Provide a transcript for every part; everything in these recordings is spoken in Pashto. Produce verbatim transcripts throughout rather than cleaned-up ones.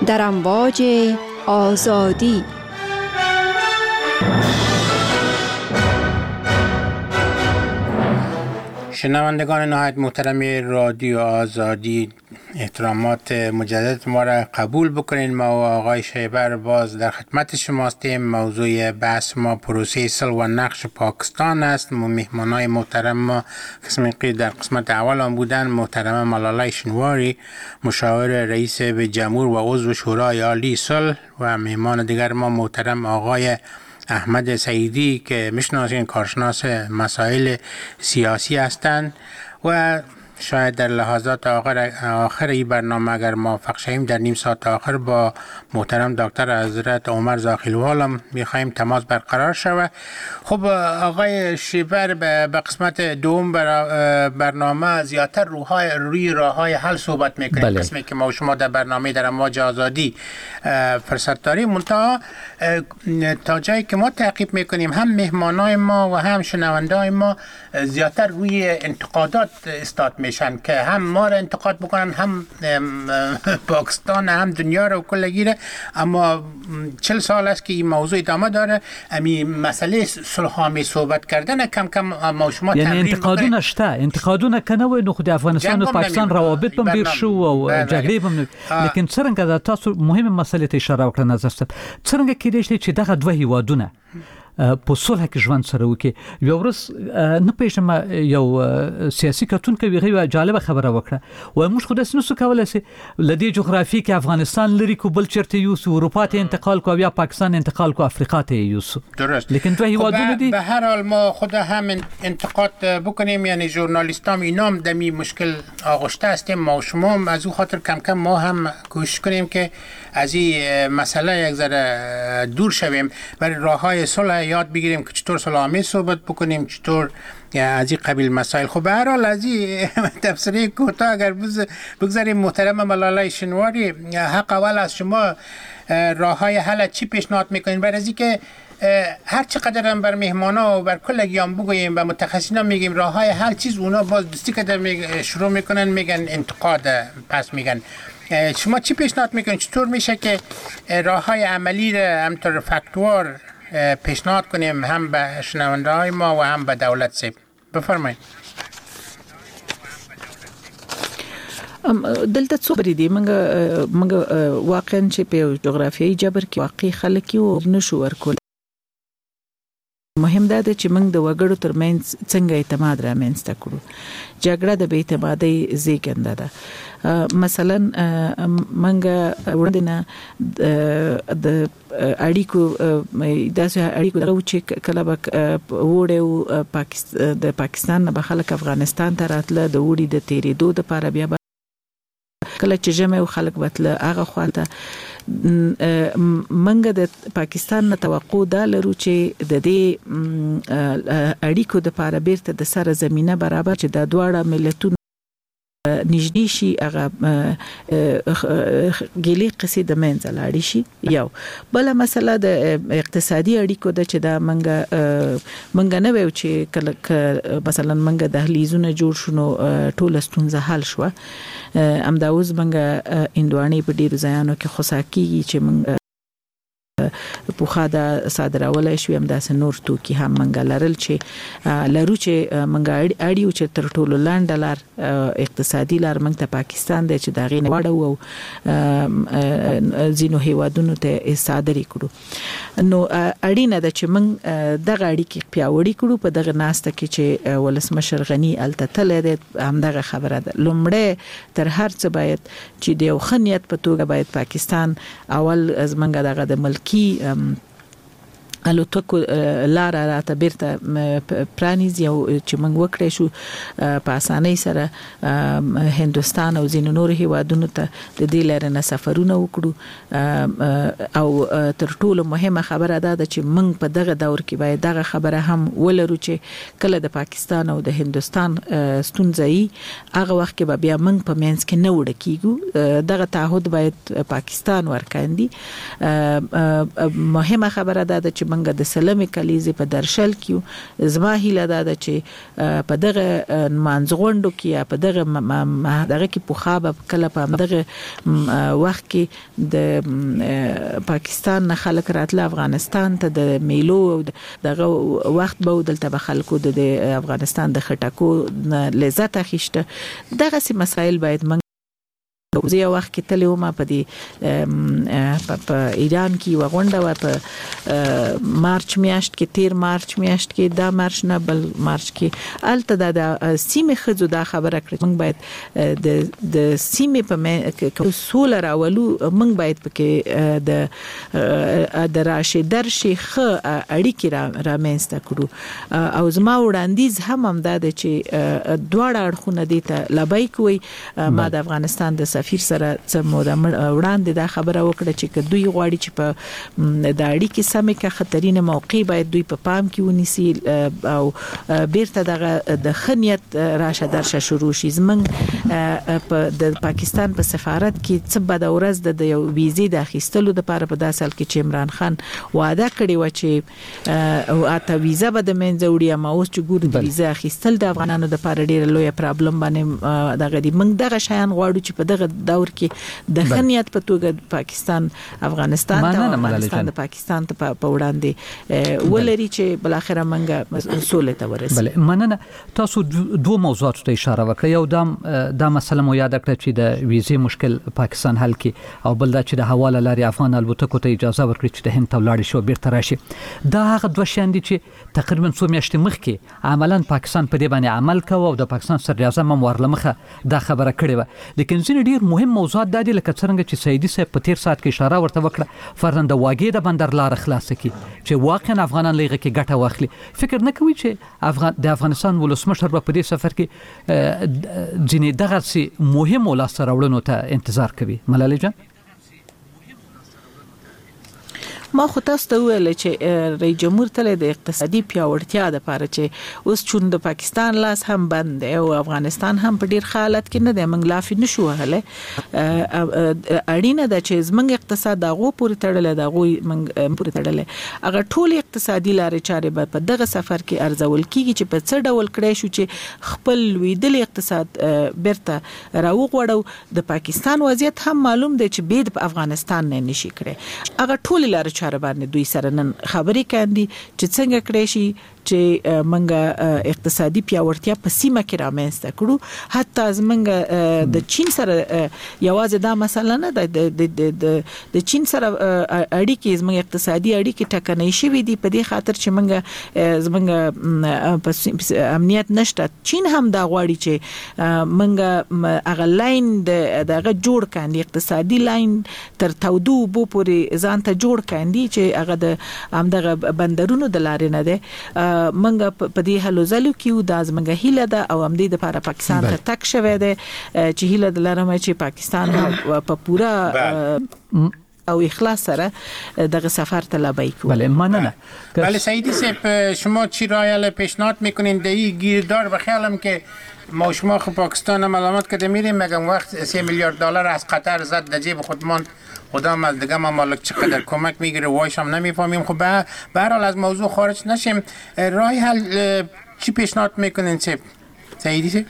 در امواج آزادی. شنوندگان نهایت محترم رادیو آزادی، احترامات مجدد ما را قبول بکنید. ما و آقای شیبر باز در خدمت شماستیم. موضوع بحث ما پروسه صلح و نقش پاکستان است. مهمانای محترم ما قسم در قسمت اول هم بودن محترم ملالای شنواری، مشاور رئیس جمهور و عضو شورای عالی صلح، و مهمان دیگر ما محترم آقای احمد سعیدی که میشناسین، کارشناس مسائل سیاسی هستند. و شاید در لحظات آخر آخر این برنامه اگر موفق شویم در نیم ساعت آخر با محترم دکتر حضرت عمر زاخیلوال هم میخوایم تماس برقرار شود. خب آقای شیبر به قسمت دوم برنامه زیادتر روهای روی راههای حل صحبت میکنیم. بله. قسمی که ما شما در برنامه در امواج آزادی فرصت داریم، منتها تا جایی که ما تعقیب میکنیم هم مهمانای ما و هم شنوندای ما زیادتر روی انتقادات استاد میشن که هم ما را انتقاد بکنن، هم پاکستان، هم دنیا رو کلگی را. اما چل سال است که این موضوع ادامه داره. امی مسئله صلح‌آمیز صحبت کردن کم کم ما شما یعنی انتقادونه شته، انتقادونه کنه و نو خو د افغانستان و پاکستان روابط بم ډیر شو او جګړې بم، لیکن څنګه د تاسو مهمه مسله ته اشاره وکړه نظر ست څنګه کېدای شي چې دغه دوه هیوادونه په صلح کې ژوند سره وکړي. یو ورځ نه پېژنم یو سیاسي کتون کوي غو جالب خبره وکړه و موږ خو داس نسو کولای سي لدی جغرافي کې افغانستان لري کو بل چرته یو اروپا ته انتقال کو یا پاکستان انتقال کو افریقا ته یو. درست. لیکن دوه هیوادونه دي. به هر حال ما خود هم انتقاد بکنیم، یعنی ژورنالیستام اینام دمی مشکل آغشته هستیم. ما شما از او خاطر کم کم ما هم کوشش کنیم که از این مسئله یک ذره دور شویم و راههای صلح یاد بگیریم که چطور صلح‌آمیز صحبت بکنیم، چطور از این قبیل مسائل. خب به هر حال از این تفسیری کوتاه اگر بگذاریم محترم ملالای شنواری، حق اول از شما راههای حل چی پیشنهاد میکنین؟ برای از اینکه هر چقدر هم بر مهمانا و بر کلگیان بگوییم و متخصصینا میگیم راههای حل چیز، اونا باز دستی که شروع میکنن میگن انتقاد، پس میگن شما چی پیشنهاد میکنین؟ چطور میشه که راههای عملی را همطور فکتوار پیشنهاد کنیم هم به شنونده های ما و هم به دولت سیب؟ بفرمایید. دلته څو بری دي منګه منګه واقعا چې په جغرافیایي جبر کې واقعي خلک یو نشو ورکول. مهم ده چې موږ د وګړو ترمنځ څنګه اعتماد رامنځته کړو. جګړه د بې اعتمادۍ زیږنده ده. مثلا موږ وړاندې د اړیکو داسې اړیکو دغه چې کله به وړو پاکستان د پاکستان نه به خلک افغانستان ته راتله د وړي د تیرېدو لپاره، بیا کله چې جمع خلک بتله هغه خواته منګه د پاکستان نه توقع دا لرو چې د دې اړیکو د لپاره بیرته د سره زمينه برابر چې د دواړه ملتونو نږدې شي، هغه ګلې قصې د منځ لاړ شي. یو بل مسله د اقتصادي اړیکو د چې دا منګه منګه نه ویو چې کله مثلا منګه دهلیزونه جوړ شونو ټول ستونزه حل شو. امداوز منګه اندواني په ډیرو ځایانو کې خوساکي چې منګه پوخا دا صادرولای شو، هم داسې نور توکي هم منګه لرل چې لرو چې منګه اړیو چې تر ټولو لاندې لار اقتصادي لار منګ ته پاکستان دی چې دا غي نه وړو او زینو هیوادونو ته صادري کړو. نو اړینه ده چې منګ دغه اړیکې پیاوړي کړو. په دغه ناسته کې چې ولسمشر غنی التتل دی هم دغه خبره ده. لومړی تر هر څه باید چې د یو خنیت په توګه باید پاکستان اول از منګه دغه د ملکی الوتکو لار راته بیرته پرانیز یو چې موږ وکړې شو په اسانۍ سره هندستان او ځینو نور هیوادونو ته د دې لارې نه سفرونه وکړو. او تر ټولو مهمه خبره ده چې موږ په دغه دور کې باید دغه خبره هم ولرو چې کله د پاکستان او د هندستان ستونزې هغه وخت کې بیا موږ په منځ کې نه وړ کیږو. دغه تعهد باید پاکستان ورکاندي. مهمه خبره ده چې منګه د سلمې کلیزې په درشل کې زما هیله ده چې په دغه مانځغونډو کې یا په دغه دغه کې په خابه کله په دغه وخت کې د پاکستان نه خلک راتله افغانستان ته د میلو دغه وخت به دلته به خلکو د افغانستان د خټکو لذت اخیسته دغه سي مسایل باید من زه وخت کې تلې ومه په دې په ایران کې وغونډه و په مارچ میاشت کې تیر مارچ میاشت کې دا مارچ نه بل مارچ کې الته د سیمې خځو دا خبره کړې موږ باید د د سیمې په سول راولو موږ باید پکې د د راشي درشي خ اړیکې را رامنځته کړو او زما وړاندیز هم هم دا چې دواړه اړخونه دي ته لبای کوي ما د افغانستان د سفیر سره سموده وړاندې دا خبره وکړه چې دوی غواړي چې په د اړیکې سمې کا خطرینه موقع باید دوی په پام کې ونیسي او بیرته دغه د خنیت راشه درشه شروع شي زمنګ په د پاکستان په سفارت کې څه بد ورځ د یو ویزې د اخیستلو لپاره په داسې حال کې چې عمران خان وعده کړی و چې او اته ویزه به د منځ وړي ما اوس چې ګور د ویزه اخیستل د افغانانو لپاره ډیره لوی پرابلم باندې دغه دی موږ دغه شیان غواړو چې په دغه دور کې د خنیت په توګه پاکستان افغانستان ته افغانستان د پاکستان ته په وړاندې ولري چې بل اخر منګه سولې ته ورسي. بله مننه. تاسو دوه موضوعات ته اشاره وکړه. یو دام دا مسله مو یاد کړه چې د ویزې مشکل پاکستان حل کړي او بل دا چې د حواله لاري افغان الوتکو ته اجازه ورکړي چې د هند ته ولاړ شي او بیرته راشي. دا هغه دوه شیان دي چې تقریبا څو میاشتې مخکې عملاً پاکستان په دې باندې عمل کوي او د پاکستان صدر اعظم هم ورلمخه دا خبره کړې و. لیکن ځینې ډیر مهم موضوعات د دې لکه څنګه چې سعیدي صاحب په تیر سات کې اشاره ورته وکړه فرضاً د واګې د بندر لار خلاص کی چې واقعا افغانان لږه کې ګټه واخلي. فکر نه کوي چې افغان د افغانستان ولسمشر په دې سفر کې ځینې دغه سي مهم ولاسته راوړنو ته انتظار کوي. ملالۍ جان ما خو تاسو ته ویل چې رئیس جمهور تل د اقتصادي پیاوړتیا لپاره چې اوس چون د پاکستان لاس هم بند او افغانستان هم په ډیر حالت کې نه دی موږ لافي نشو هله اړینه ده چې زمنګ اقتصاد دغه پورې تړل دغه موږ پورې تړل هغه ټول اقتصادي لارې چارې په دغه سفر کې ارزول کیږي چې په څه ډول کړی شو چې خپل ویدل اقتصاد بیرته راوغوړو. د پاکستان وضعیت هم معلوم دی چې بيد په افغانستان نه نشي کړی. هغه ټول لارې چاره باندې دوی سره نن خبرې کاندي چې څنګه کړی شي چې منګه اقتصادي پیاوړتیا په سیمه کې رامنځته کړو. حتی زمنګ د چین سره یوازې دا مسله نه ده د د چین سره اړیکې زمنګ اقتصادي اړیکې ټکنۍ شوې دي په دې خاطر چې منګه زمنګ امنیت نشته. چین هم دا غواړي چې منګه هغه لاین دغه جوړ کاندي اقتصادي لاین تر تودو بو پورې ځان ته جوړ کاندي چې هغه د همدغه بندرونو د لارې نه ده. منګه په دې هلو زلو کې د ازمنګه هیله ده او هم دې لپاره پاکستان ته تک شوه ده چې هیله د لارم چې پاکستان په پورا او اخلاص سره دغه سفر طلبی کنه. بله مننه. بله سعیدی صاحب شما چی رای پیشنهاد میکنین در این گیردار بخیالم که ما شما خب پاکستان ملامت کرده میریم مگم وقت سه میلیارد دلار از قطر زد در جیب خودمان خودم از دیگه ممالک چقدر کمک میگیره وایش هم نمیفهمیم. خب به هر حال از موضوع خارج نشیم. راه حل چی پیشنهاد میکنین چه سعیدی صاحب؟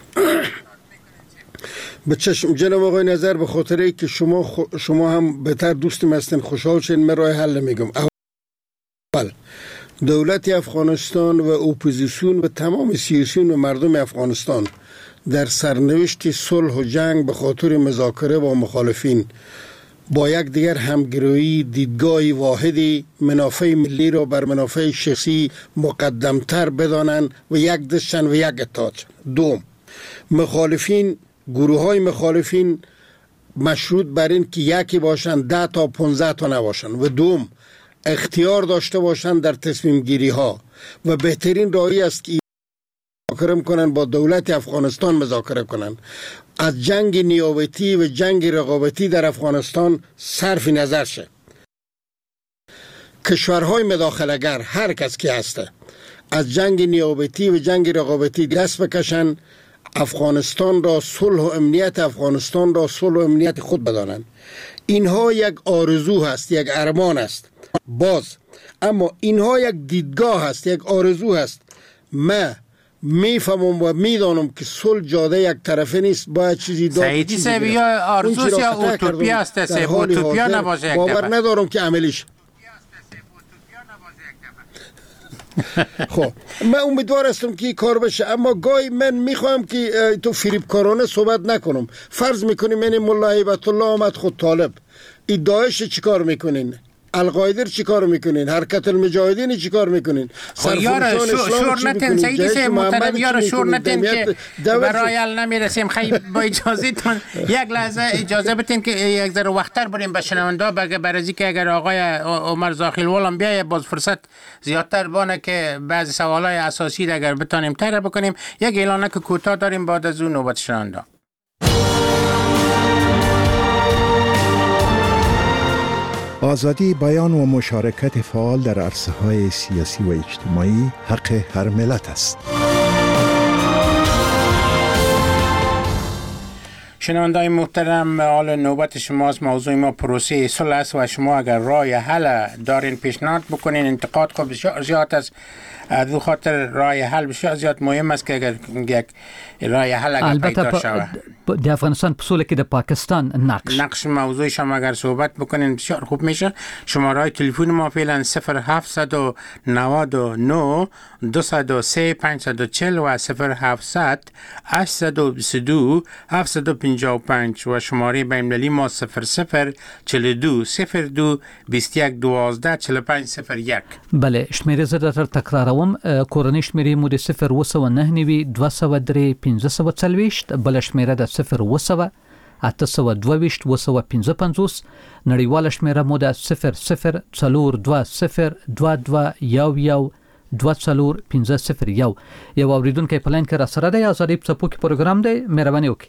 به چشم جناب آقای نظر به خاطر ای که شما خ... شما هم بهتر دوستم هستین خوشحال شین من راه حل میگم. اول دولت افغانستان و اپوزیسیون و تمام سیاسیون و مردم افغانستان در سرنوشت صلح و جنگ به خاطر مذاکره با مخالفین با یک دیگر همگرایی دیدگاهی واحدی منافع ملی را بر منافع شخصی مقدمتر بدانند و یک دستشن و یک اتحاد. دوم مخالفین گروه های مخالفین مشروط بر این که یکی باشن ده تا پانزده تا نباشن و دوم اختیار داشته باشن در تصمیم گیری ها و بهترین راهی است که مذاکره کنن با دولت افغانستان مذاکره کنن. از جنگ نیابتی و جنگ رقابتی در افغانستان صرف نظر شه. کشورهای مداخله‌گر هر کس که هسته از جنگ نیابتی و جنگ رقابتی دست بکشن افغانستان را صلح و امنیت افغانستان را صلح و امنیت خود بدانند. اینها یک آرزو هست، یک ارمان است باز. اما اینها یک دیدگاه هست، یک آرزو هست. من میفهمم و میدانم که صلح جاده یک طرفه نیست، باید چیزی داد. سعیدی صاحب یا آرزوست یا اوتوپی است؟ صاحب اوتوپیا نباشه یک باور ندارم که عملیش. خب من امیدوار هستم که این کار بشه، اما گاهی من میخوام که تو فریبکارانه صحبت نکنم. فرض میکنیم من ملا هیبت الله آمد خود طالب، این داعش چی کار میکنین؟ القاعده چی کار میکنین؟ حرکت المجاهدین چی کار میکنین؟ سرفرشان اسلام چی میکنین؟ سیدی صاحب محترم یار شور نتن که برای ال نمیرسیم. خیلی با اجازه تون یک لحظه اجازه بتین که یک ذره وقتر بریم به شنونده، بگه برای که اگر آقای عمر زاخیلوال هم بیایه باز فرصت زیادتر بانه که بعضی سوالای اساسی اگر بتونیم طرح بکنیم. یک اعلانه که کوتاه داریم بعد از اون نوبت شنونده. آزادی بیان و مشارکت فعال در عرصه‌های سیاسی و اجتماعی حق هر ملت است. شنونده‌های محترم، حال نوبت شماست. موضوع ما پروسه صلح است و شما اگر راه حل دارین پیشنهاد بکنین. انتقاد خود بسیار زیاد است، دو خاطر راه حل بسیار زیاد مهم است که اگر یک راه حل اگر پیدا شود. د افغانستان په سوله کې د پاکستان نقش نقش موضوع شما اگر صحبت بکنین بسیار خوب میشه. شماره تلفن ما فعلا صفر هفت نه نه دو صفر سه پنج چهار صفر و صفر هفت هشت دو دو هفت پنج پنج و شماره بین‌المللی ما صفر صفر چهل و دو صفر دو بیست و یک دوازده چهل و پنج صفر یک. بله، شمیره زده تر تکراروم. کورنی شمیره مو د صفر و سو نه نوي دو سو درې پنځه سو څلوېښت، بل شمیره د صفر و سو اته سو دوه و سو پنځه پنځوس، نړیواله شمیره مو د صفر صفر څلور دوه صفر دوه دوه یو یو دوه څلور پنځه صفر یو. یو اوریدونکی په لاین کې را سره دی. آزادی په څپو کې پروګرام دی، مهرباني وکړئ.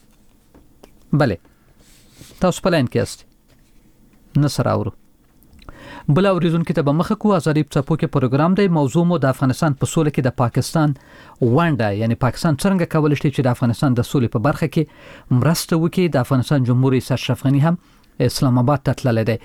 بله، تاسو په لاین کې یاست، نه سره اورو. بل اوریدونکو ته به مخه کو. آزادی په څپو کې پروګرام دی. موضوع مو د افغانستان په سوله کې د پاکستان ونډه، یعنی پاکستان څنګه کولای شي چې د افغانستان د سولې په برخه کې مرسته وکړي. د افغانستان جمهور رئیس اشرف غنی هم اسلام آباد ته تللی دی.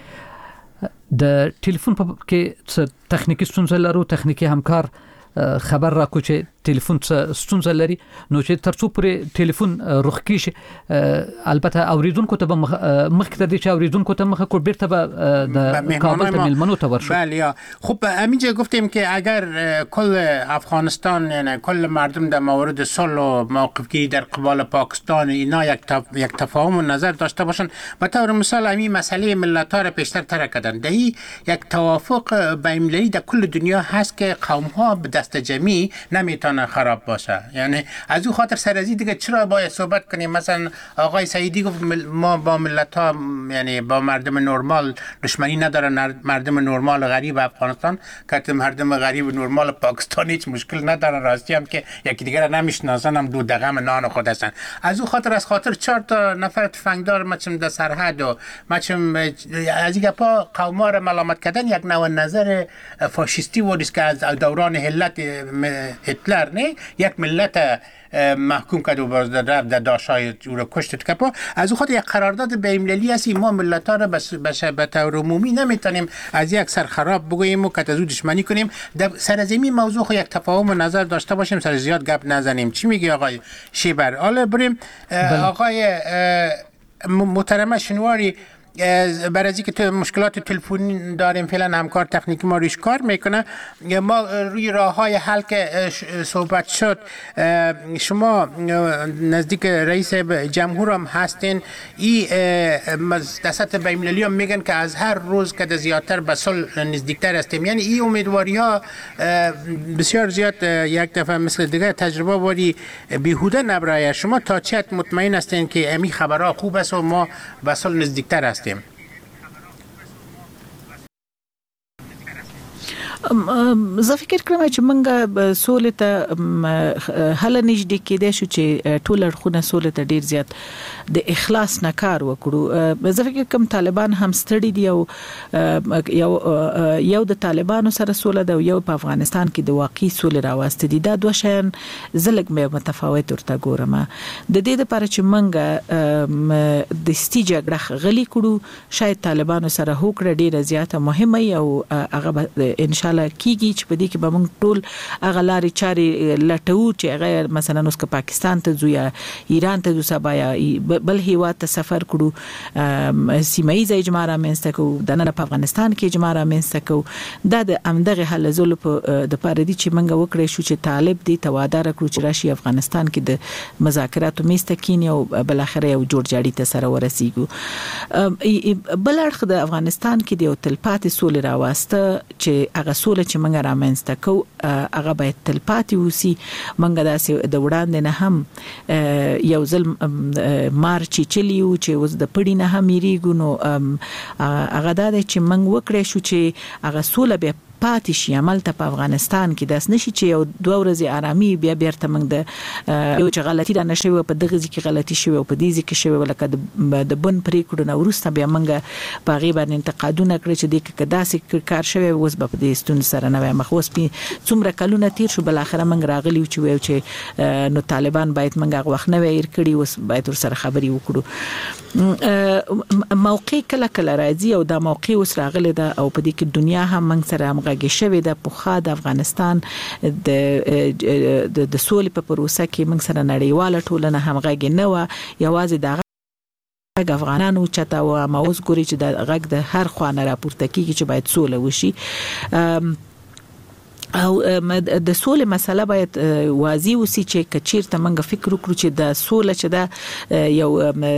د ټلیفون په کې څه تخنیکی ستونزه لرو، تخنیکی همکار خبر را کو چې ټلیفون څه ستونزه لري، نو چې ترڅو پرې ټلیفون رخ کیږي. البته اوریدونکو ته به مخکې تر دې چې اوریدونکو ته مخه کو بیرته به د کابل ته میلمنو ته ورشو. بله، خب همینجا گفتیم که اگر کل افغانستان یعنی کل مردم در مورد صلح و موقف گیری در قبال پاکستان اینا یک تف... یک تفاهم و نظر داشته باشن، به طور مثال همین مسئله ملت‌ها را پیشتر تر کردن. دهی یک توافق بین‌المللی در کل دنیا هست که قوم‌ها به دست جمعی نمیتونن خراب باشه. یعنی از اون خاطر سر از این دیگه چرا باید صحبت کنیم؟ مثلا آقای سعیدی گفت ما با ملت ها یعنی با مردم نرمال دشمنی ندارن. مردم نرمال غریب افغانستان که مردم غریب نرمال پاکستان هیچ مشکل ندارن. راستی هم که یکی دیگر نمیشناسن، هم دو دغم نان خود هستن. از اون خاطر از خاطر چهار تا نفر تفنگدار مچم در سرحد و مچم از این گپا قوما را ملامت کردن یک نوع نظر فاشیستی بود که از دوران هلت هتلر نه یک ملت محکوم کرد و باز در داشای او را کشت کپا. از او خاطر یک قرارداد بین‌المللی است. ما ملت ها را به طور عمومی نمیتونیم از یک سر خراب بگوییم و که از او دشمنی کنیم. در سرزمین موضوع خو یک تفاهم و نظر داشته باشیم، سر زیاد گپ نزنیم. چی میگی آقای شیبر؟ حالا بریم آقای محترم شنواری. برای از اینکه تو مشکلات تلفنی داریم فعلا همکار تکنیکی ما روش کار میکنه. ما روی راه های حل که صحبت شد، شما نزدیک رئیس جمهور هم هستین. این دستات بین‌المللی هم میگن که از هر روز که زیادتر به صلح نزدیکتر هستیم. یعنی این امیدواری ها بسیار زیاد یک دفعه مثل دیگه تجربه واری بیهوده نبرای. شما تا چه حد مطمئن هستین که امی خبرها خوب است و ما به صلح نزدیکتر هستیم؟ زه فکر کوم چې موږ سولې ته حل نشي کېدای شو چې ټول اړخونه سولې ته ډیر زیات د اخلاص نه کار وکړو. زه فکر کوم طالبان هم ستړي دي او یو یو د طالبانو سره سوله ده او یو په افغانستان کې د واقعي سولې راوستي دي. دا دوه شیان زلګ مې متفاوت ورته ګورم. د دې لپاره چې موږ د استیجګړه غلي کړو شاید طالبانو سره هوکړه ډیره زیاته مهمه او هغه ان شاء الله کیږي چې په دې کې به موږ ټول هغه لارې چارې لټو چې هغه مثلا اوس که پاکستان ته ځو یا ایران ته ځو سبا یا بل هیواد ته سفر کړو سیمه ییز اجماع رامنځته کوو د نن په افغانستان کې اجماع رامنځته کوو دا د امدغه حل زول په د پاره دي چې موږ وکړې شو چې طالب دي توادر کړو چې راشي افغانستان کې د مذاکراتو میسته کینی او بل اخر یو جوړ جاړي ته سره ورسیږو. بل اړخ د افغانستان کې د تلپاتې سولې راوسته چې هغه سولې چې موږ رامنځته کوو هغه باید تلپاتې وسی. موږ داسې د وړاندې نه هم یو ځل مارچ چلیو چې اوس د پړی نه هم یریګو نو هغه د چې موږ وکړې شو چې هغه سولې به پاتې شي. عمل ته په افغانستان کې داس نشي چې یو دوه ورځې آرامي بیا بیرته موږ د یو چې غلطي را نشوي په دغه ځکه غلطي شوی او په دې ځکه شوی ولکه د بن پریکړو نو ورسته بیا موږ په غیبه انتقادونه کړی چې د کداسې کار شوی اوس په دې ستون سره نه مخ اوس په څومره کلونه تیر شو بل اخر موږ راغلی چې ویو چې نو طالبان باید موږ وخت نه ویر کړی اوس باید ور سره خبري وکړو. موقع کله کله راځي او دا موقع اوس راغلی دا او په دې کې دنیا هم موږ سره همغږي شوی د پوخا د افغانستان د د سولې په پروسه کې موږ سره نړیواله ټولنه همغږي نه و یوازې د افغانانو چته او موږ ګوري چې د غږ د هر خوانه راپورته کیږي چې باید سوله وشي او د سولې مسله باید واضح وسی چې کچیرته موږ فکر وکړو چې د سولې چې دا یو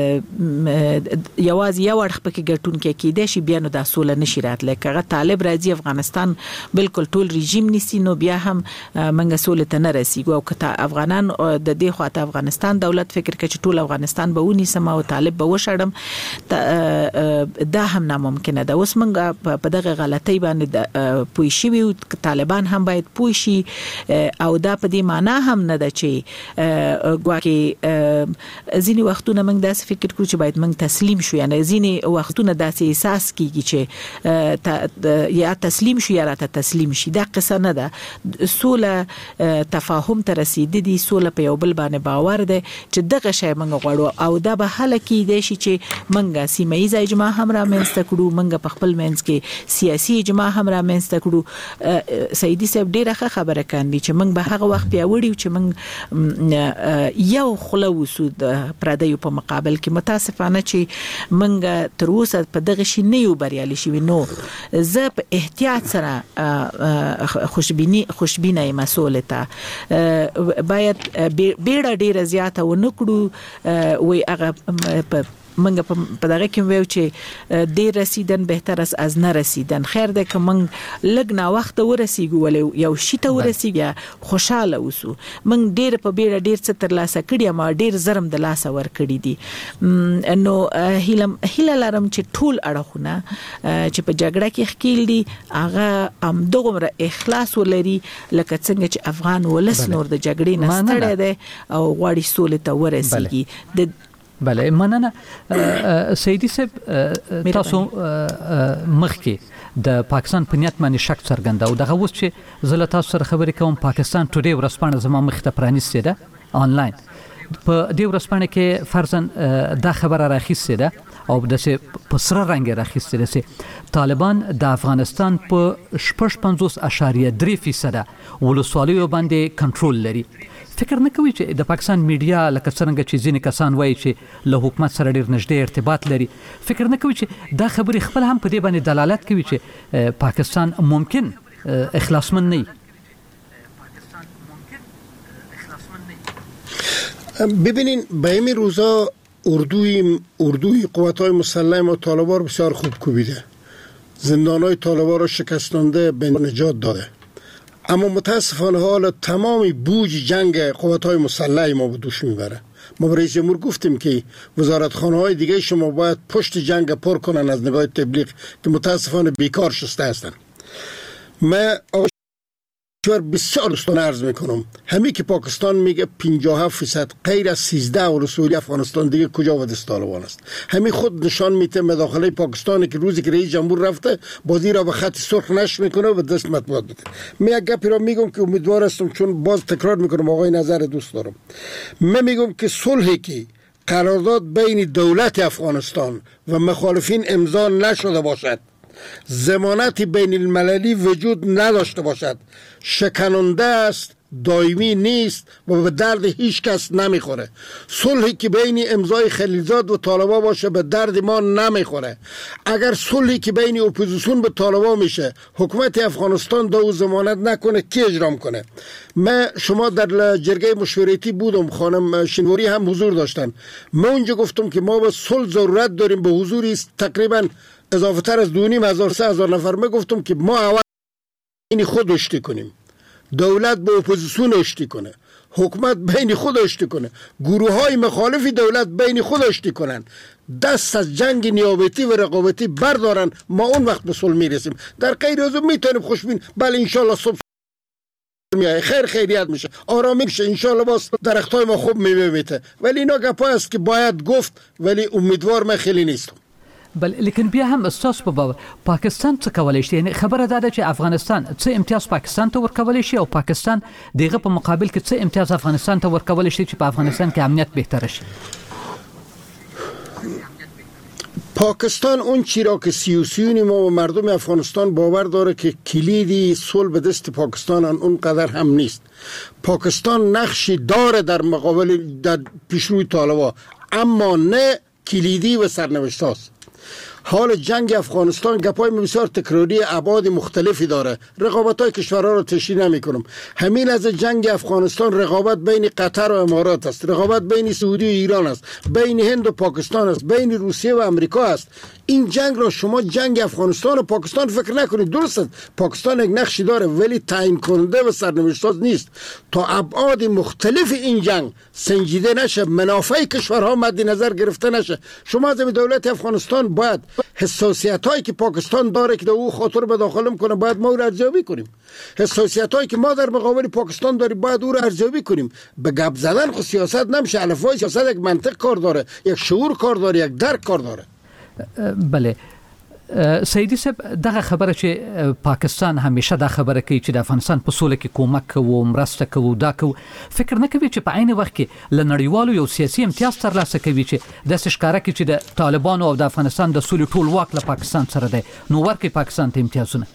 یوازې یو اړخ پکې ګټون کې کېده شي بیا نو د سولې نشي راتلای. کغه طالب راځي افغانستان بالکل ټول رژیم نسی نو بیا هم موږ سولې ته نه رسیږو او کته افغانان د دې خواته افغانستان دولت فکر کوي چې ټول افغانستان به ونی سم او طالب به وشړم دا هم ناممکن ده. اوس موږ په دغه غلطۍ باندې پوي شي طالبان هم باید پوه شي او دا په دې معنا هم نه ده چې ګواکې ځینی وختونه موږ داسې فکر کوو چې باید موږ تسلیم شو یعنی ځینی وختونه داسې احساس کیږي چې یا تسلیم شو یا راته تسلیم شي. دا قصه نه ده. سوله تفاهم ته رسیدي دي سوله په یو بل باندې باور ده چې دغه شی موږ غواړو او دا به حل کیدای شي چې موږ سیمه ییز اجماع هم رامنځته کړو موږ په خپل منځ کې سیاسي اجماع هم رامنځته کړو. سیدی صاحب ډیره خبره کاندي چې موږ به هغه وخت بیا وړیو چې موږ یو خلوصو د پردیو په مقابل کې متاسفانه چې موږ تر اوسه په دغه شی نه یو بریالي شوی. نو زه په احتیاط سره خوشبینی خوشبینه مسولې ته باید بیړه ډیره زیاته و نکړو وي هغه منګه په دغه کې ویو چې ډیر رسیدن بهتر از نه رسیدن. خیر ده که منګ لګ نا وخت ورسیږو ولې یو شی ته ورسیږي خوشاله اوسو. منګ ډیر په بیره ډیر څه تر لاسه کړی ما ډیر زرم د لاسه ور کړی دي. نو هیلم هیله لرم چې ټول اړخونه چې په جګړه کې خکیل دي هغه ام دغه اخلاص ولري لکه څنګه چې افغان ولس نور د جګړې نه ستړی دی او غواړي سولې ته ورسیږي. د بله مننه سیدی صاحب تاسو مخکې د پاکستان په نیت باندې شک څرګنده او دغه اوس چې زه له تاسو سره خبرې کوم پاکستان ټوډے ورځپاڼه زما مخ ته پرانیستې ده آنلاین په دې ورځپاڼه کې فرضاً دا خبره راخیستې ده او د په سره رنګ راخیستې ده چې طالبان د افغانستان په شپږ پنځوس اشاریه درې فیصده ولسوالیو باندې کنټرول لري. فکر نه کوي چې د پاکستان میډیا لکه څنګه چې ځینې کسان وایي چې له حکومت سره ډیر نږدې ارتباط لري فکر نه کوي چې دا خبرې خپل هم په دې باندې دلالت کوي چې پاکستان ممکن اخلاصمن نه وي. ببینین به این روزا اردوی اردوی قوات‌های مسلح و طالبان بسیار خوب کوبیده زندان‌های طالبان را شکستانده به نجات داده اما متاسفانه حالا تمام بوج جنگ قوات‌های مسلح ما به دوش میبره. ما به رئیس جمهور گفتیم که وزارتخانه‌های دیگه شما باید پشت جنگ پر کنن از نگاه تبلیغ که متاسفانه بیکار شسته هستن. من بسیار دوستان عرض میکنم همی که پاکستان میگه پنجاه و هفت درصد غیر از سیزده ولسوالی افغانستان دیگه کجا و دست طالبان است. همی خود نشان میده مداخله پاکستان که روزی که رئیس جمهور رفته بازی را به خط سرخ نشر میکنه و به دست مطبوعات میده. من یک گپی را میگم که امیدوار هستم چون باز تکرار میکنم آقای نظر دوست دارم. من میگم که صلحی که قرارداد بین دولت افغانستان و مخالفین امضا نشده باشد، ضمانت بین المللی وجود نداشته باشد، شکننده است، دائمی نیست و به درد هیچ کس نمیخوره. صلحی که بین امضای خلیلزاد و طالبا باشه به درد ما نمیخوره. اگر صلحی که بین اپوزیسیون به طالبا میشه حکومت افغانستان دو ضمانت نکنه کی اجرام کنه؟ من شما در جرگه مشورتی بودم، خانم شینواری هم حضور داشتن. من اونجا گفتم که ما به صلح ضرورت داریم، به حضوری تقریبا اضافه تر از دو نیم هزار سه هزار نفر. من گفتم که ما اول این خود اشتی کنیم، دولت به اپوزیسیون اشتی کنه، حکومت بین خود اشتی کنه، گروه های مخالف دولت بین خود اشتی کنن، دست از جنگ نیابتی و رقابتی بردارن، ما اون وقت به صلح میرسیم. در غیر از اون میتونیم خوشبین بله انشالله صبح میای خیر خیریت میشه، آرامی میشه، انشالله باز درختای ما خوب میوه میده. ولی اینا گپای است که باید گفت، ولی امیدوار من خیلی نیستم. بل لیکن بیا هم اساس په باب پاکستان څه کولای شي؟ یعنی خبره ده چې افغانستان څه امتیاز پاکستان ته ورکولای شي او پاکستان دغه په مقابل کې څه امتیاز افغانستان ته ورکولای شي چې په افغانستان کې امنیت بهتر شي. پاکستان اون چی را که سیاسیون ما و مردم افغانستان باور داره که کلیدی صلح به دست پاکستان اون قدر هم نیست. پاکستان نقشی داره در مقابل در پیشروی طالبا، اما نه کلیدی و سرنوشت است. حال جنگ افغانستان گپای بسیار تکراری ابعاد مختلفی داره. رقابت های کشورها رو تشریح نمی کنم. همین از جنگ افغانستان رقابت بین قطر و امارات است، رقابت بین سعودی و ایران است، بین هند و پاکستان است، بین روسیه و امریکا است. این جنگ را شما جنگ افغانستان و پاکستان فکر نکنید. درست است پاکستان یک نقشی داره ولی تعیین کننده و سرنوشت‌ساز نیست. تا ابعاد مختلف این جنگ سنجیده نشه، منافع کشورها مد نظر گرفته نشه، شما از دولت افغانستان باید حساسیت هایی که پاکستان داره که در او خاطر به داخل میکنه باید ما او را ارزیابی کنیم. حساسیت هایی که ما در مقابل پاکستان داریم باید او را ارزیابی کنیم. به گپ زدن خود سیاست نمیشه. الفبای سیاست یک منطق کار داره، یک شعور کار داره، یک درک کار داره. بله سیدی صاحب، دغه خبره چې پاکستان همیشه دا خبره کوي چې د افغانستان په سوله کې کومک کوو، مرسته کوو، دا کوو، فکر نه کوي چې په عین وخت کې له نړیوالو یو سیاسي امتیاز ترلاسه کوي چې داسې ښکاره کړي چې د طالبانو او د افغانستان د سولې ټول واک له پاکستان سره دی، نو ورکړي پاکستان ته امتیازونه.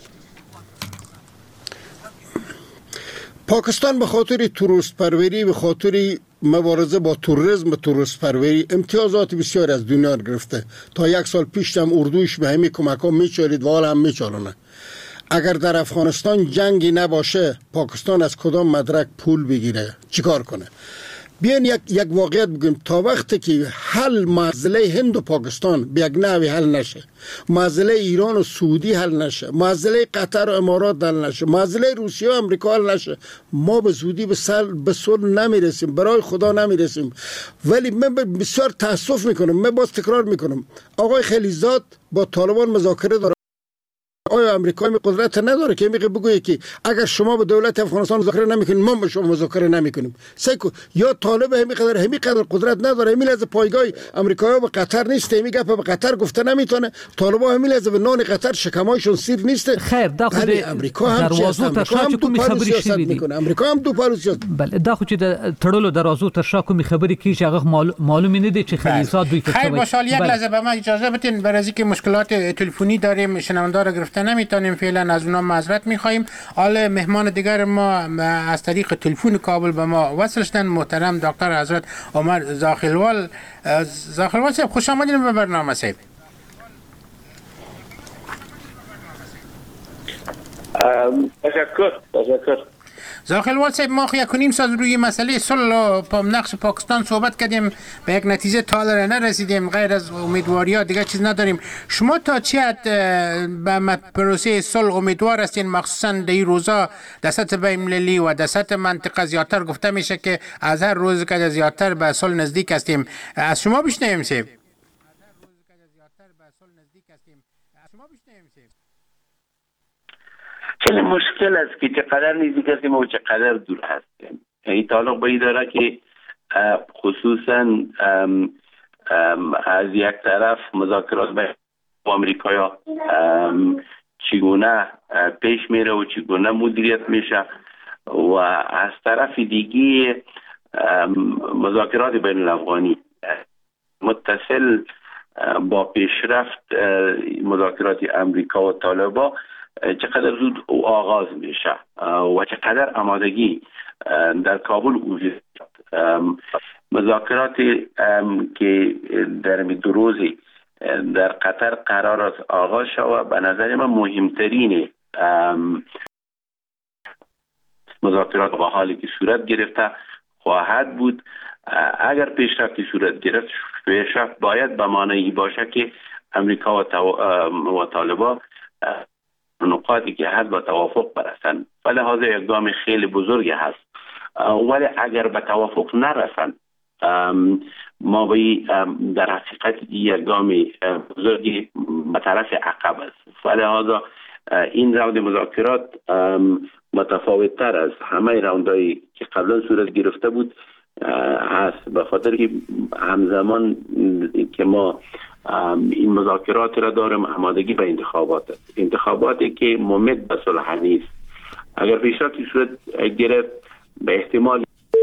پاکستان به خاطر توریست پروری، به خاطر مبارزه با تروریسم و توریست پروری امتیازات بسیار از دنیا گرفته. تا یک سال پیش هم اردوش به همین کمک ها میچارید و حالا هم میچارونه. اگر در افغانستان جنگی نباشه پاکستان از کدام مدرک پول بگیره؟ چیکار کنه؟ بیان یک یک واقعیت بگیم. تا وقتی که حل معضله هند و پاکستان به یک نحوی حل نشه، معضله ایران و سعودی حل نشه، معضله قطر و امارات حل نشه، معضله روسیه و امریکا حل نشه، ما به زودی به صلح به صلح نمیرسیم، برای خدا نمیرسیم. ولی من بسیار تاسف میکنم، من باز تکرار میکنم، آقای خلیلزاد با طالبان مذاکره داره. آیا امریکا می قدرت نداره که میگه بگویه که اگر شما به دولت افغانستان مذاکره نمیکنید ما با شما مذاکره نمیکنیم؟ سیکو یا طالب همی قدر همی قدر قدرت نداره، همی لحظه پایگاه امریکایی به قطر نیست، همی گپ به قطر گفته نمیتونه، طالبا همی لحظه به نان قطر شکمایشون سیر نیست. خیر دا خو د امریکا هم دروازو تر شا کوم خبري شي میکنه، امریکا هم دو پارو سیاست. بله دا خو چې د تړلو دروازو تر شا کوم خبري کیږي هغه معلوم نه دي چې خلیلزاد دوی ته خیر باشه. یک لحظه به ما اجازه بدین، برای که مشکلات تلفنی داریم شنونده را گرفته نمیتونیم فعلا، از اونا معذرت میخواهیم. حالا مهمان دیگر ما از طریق تلفن کابل به ما وصل شدن، محترم دکتر حضرت عمر زاخیلوال. زاخیلوال صاحب خوش آمدید به برنامه صاحب. تشکر تشکر زاخیلوال صاحب، ما یک و نیم ساعت روی مسئله صلح و نقش پاکستان صحبت کردیم، به یک نتیجه تا نرسیدیم، غیر از امیدواری ها دیگه چیز نداریم. شما تا چه حد به پروسه صلح امیدوار هستین، مخصوصا در این روزا در سطح بین‌المللی و در سطح منطقه زیادتر گفته میشه که از هر روز که زیادتر به صلح نزدیک هستیم؟ از شما بشنویم صاحب. مشکل مشکل است که چقدر نزدیک هستیم و چقدر دور هستیم. این تعلق به این داره که خصوصا از یک طرف مذاکرات با آمریکایا چگونه پیش میره و چگونه مدیریت میشه و از طرف دیگه مذاکرات بین الافغانی متصل با پیشرفت مذاکرات امریکا و طالبان چقدر زود آغاز میشه و چقدر آمادگی در کابل وجود دارد. مذاکرات که در دو روزی در قطر قرار است آغاز شود به نظر من مهمترین مذاکرات با حالی که صورت گرفته خواهد بود. اگر پیشرفتی صورت گرفت، پیشرفت باید به معنی باشه که امریکا و, تو... و طالبان نقاطی که هست با توافق برسند. ولی هذا یک گام خیلی بزرگی هست، ولی اگر به توافق نرسند ما بایی در حقیقت یک گام بزرگی به طرف عقب است. ولی هذا این راند مذاکرات متفاوت تر از همه راندهایی که قبلا صورت گرفته بود هست، به خاطر که همزمان که ما این مذاکرات را داریم آمادگی به انتخابات است. انتخاباتی که ممد به صلح نیست. اگر پیشرفتی صورت گرفت به احتمال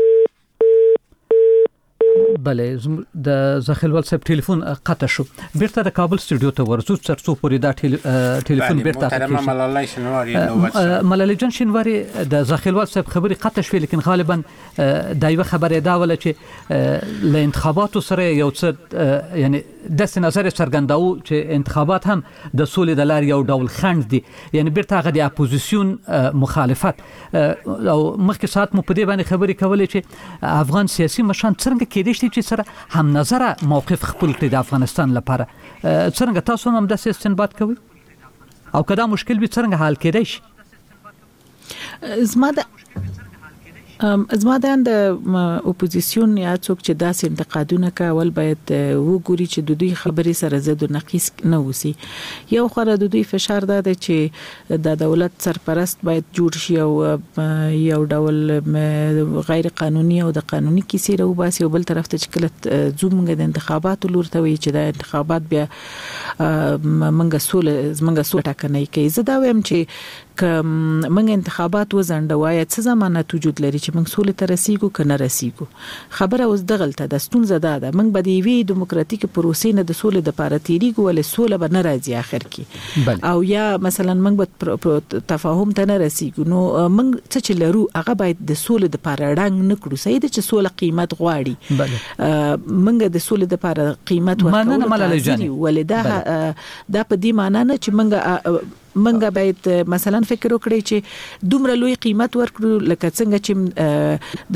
بله د زخیلوال صاحب ټلیفون قطع شو. بیرته د کابل استودیو ته ورسو ترڅو پوری دا ټلیفون بیرته محترمه ملالۍ شنواری ملالۍ جان شنواری د زخیلوال صاحب خبري قطع شو، لیکن غالبا دا یو خبره دا ول چې ل انتخاباتو سره یو څه یعنی د نظر څرګنداو چې انتخابات هم د سولې د لارې یو ډول خنډ دي، یعنی بیرته هغه د اپوزیسیون مخالفت او مخکې ساعت مو په دې باندې خبرې کولې چې افغان سیاسي مشران څنګه کېدای شي چې سره هم نظر موقف خپل کړي د افغانستان لپاره. څنګه تاسو هم د استنباط کوي او کدا مشکل به څنګه حل کېدای شي؟ زما د زما د اپوزیسیون یا څوک چې داسې انتقادونه کول باید وګوري چې د دوی خبرې سره زد او نقیص نه وسی. یو خره د دوی فشار ده چې د دولت سرپرست باید جوړ شي او یو ډول غیر قانوني او د قانوني کیسې راو باسي، او بل طرف ته چې کله زومږه د انتخاباتو لور ته وي چې د انتخابات بیا منګه سول منګه سول ټاکنه کوي. زه دا وایم چې ک منګه انتخابات وزندوای څه ضمانت وجود لري چې موږ سولې ته رسیدو کنه رسیدو. خبره اوس دغلته د ستونزه ده ده موږ به دی وی دیموکراتیک پروسې نه د سولې د پاره تیریګو ولې سوله به نه راځي اخر کې، او یا مثلا موږ به تفاهم ته نه رسیدو نو موږ څه چې لرو هغه باید د سولې د پاره رنګ نه کړو. سید چې سوله قیمت غواړي، موږ د سولې د پاره قیمت ورکړو ولې دا دا په دې معنی نه چې موږ منګه باید مثلا فکر وکړي چې دومره لوی قیمت ورکړو لکه څنګه چې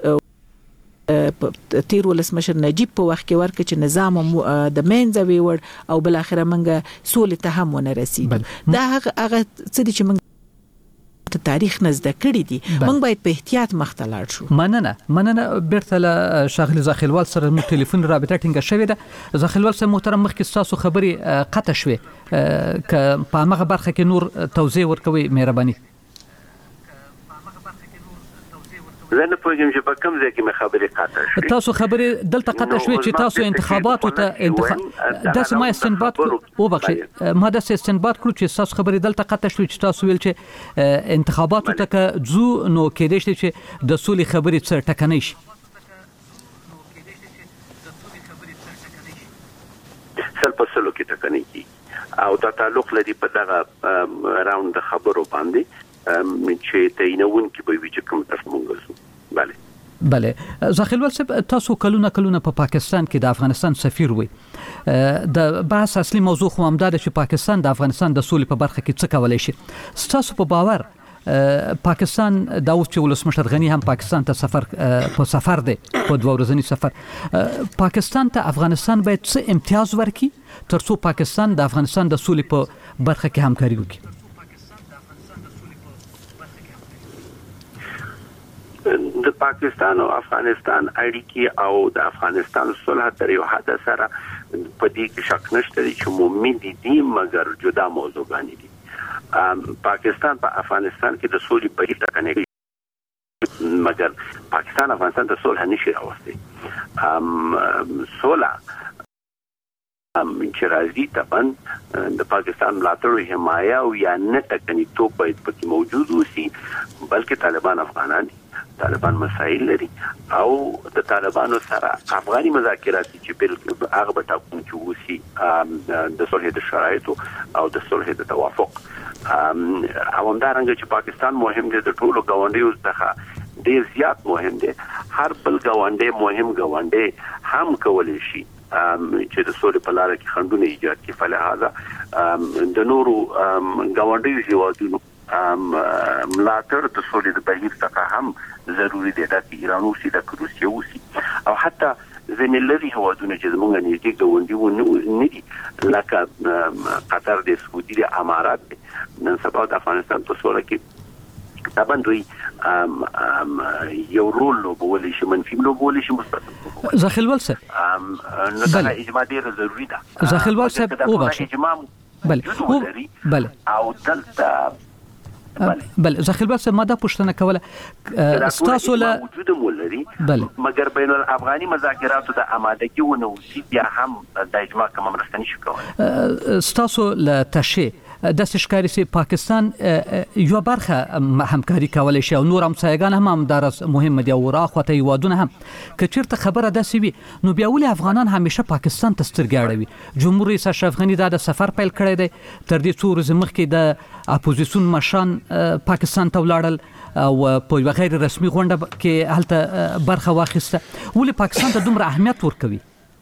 د تیر ولسمشر نجیب په وخت کې ورکړي چې نظام د منځ ویور او بل اخره منګه سولې ته هم ونه رسید. دا هغه هغه څه چې منګه تاریخ نزد کړی دي، موږ باید په احتیاط مخته لاړ شو. مننه مننه بیرته له شاغلی زخیلوال سره مو ټلیفون رابطه ټینګه شوې ده. زخیلوال سره محترم مخکې تاسو خبري قطع شوې ک په هغه برخه کې نور توضیح ورکوي مهرباني. زه نه پوهیږم چې په کوم ځای کې مې خبرې قطع شوې. تاسو خبرې دلته قطع شوې چې تاسو انتخاباتو ته انتخاب داسې ما استنباط او بخښي ما داسې استنباط کړو چې تاسو خبرې دلته قطع شوې چې تاسو ویل چې انتخاباتو ته که ځو نو کېدای شي چې د سولې خبرې څه ټکنۍ شي. سل په سلو کې ټکنۍ کی او دا تعلق لري په دغه راوند د خبرو باندې چې تعینون کې به وي چې کوم طرف مونږ زو. بله بله زخیلوال صاحب تاسو کلونه کلونه په پا پاکستان کې د افغانستان سفیر وي. د بحث اصلي موضوع خو هم دا ده چې پاکستان د افغانستان د سولې په برخه کې څه کولای شي. تاسو په باور پاکستان دا اوس چې ولسمشر غنی هم پاکستان ته سفر په سفر دی په دوه ورځنی سفر، پاکستان ته افغانستان باید څه امتیاز ورکړي ترڅو پاکستان د افغانستان د سولې په برخه کې همکاري وکړي؟ د پاکستان او افغانستان اړیکې او د افغانستان صلح تر یو حد سره په دې کې شک نشته چې مؤمن دي دي مګر جدا موضوعګانی دي. پاکستان په افغانستان کې د سولې بهیر ټکنی مګر پاکستان افغانستان ته صلح نشي راوستي ام صلح ام چې راځي طبعا د پاکستان ملاتړ حمایه او یا نه ټکنی توپ باید پکې موجود وي بلکې طالبان افغانان طالبان مسائل لري او د طالبانو سره افغاني مذاکرات چې بل هغه به تاکون چې وسی د صلح د شرایطو او د صلح د توافق ام همدارنګه چې پاکستان مهم دی د ټولو ګاونډیو څخه ډیر زیات مهم دی هر بل ګاونډي مهم ګاونډي هم کولای شي چې د صلح په لار کې خنډونه ایجاد کړي فلهذا د نورو ګاونډیو هیوادونو ملاتړ د صلح د بهیر څخه هم ضروری دی د ایران او د روسیې او او حتی ځینې لري هیوادونه چې زموږ نږدې ګاونډي نه دي لکه قطر د سعودي د امارات نن سبا د افغانستان په صلح کې طبعا دوی ام ام یو رول لوبولی شي منفي لوبولی شي مثبت زاخیلوال صاحب ام نو دا اجماع ډیر ضروری ده زاخیلوال صاحب او باشه بله بله او دلته بله زاخیلوال صاحب ما دا پوښتنه کوله ستاسو له موجود مولري مګر بین الافغاني مذاکراتو د آمادګي ونوسی بیا هم د اجماع کوم مرسته نشي کولای ستاسو له تشه د سشکاري سي پاکستان یو برخه همکاري کولای شي او نور هم سایګان هم همدارس مهم دي او راخوته یوادونه هم کچیرته خبره داسي وي نو بیا ولې افغانان همیشه پاکستان ته سترګاړوي جمهور رئیس اشرف غنی دا د سفر پیل کړی دی تر دې څو ورځې مخکې د اپوزیسیون مشان پاکستان ته ولاړل او په یو غیر رسمي غونډه کې هلته برخه واخیسته ولې پاکستان ته دومره اهمیت ورکوي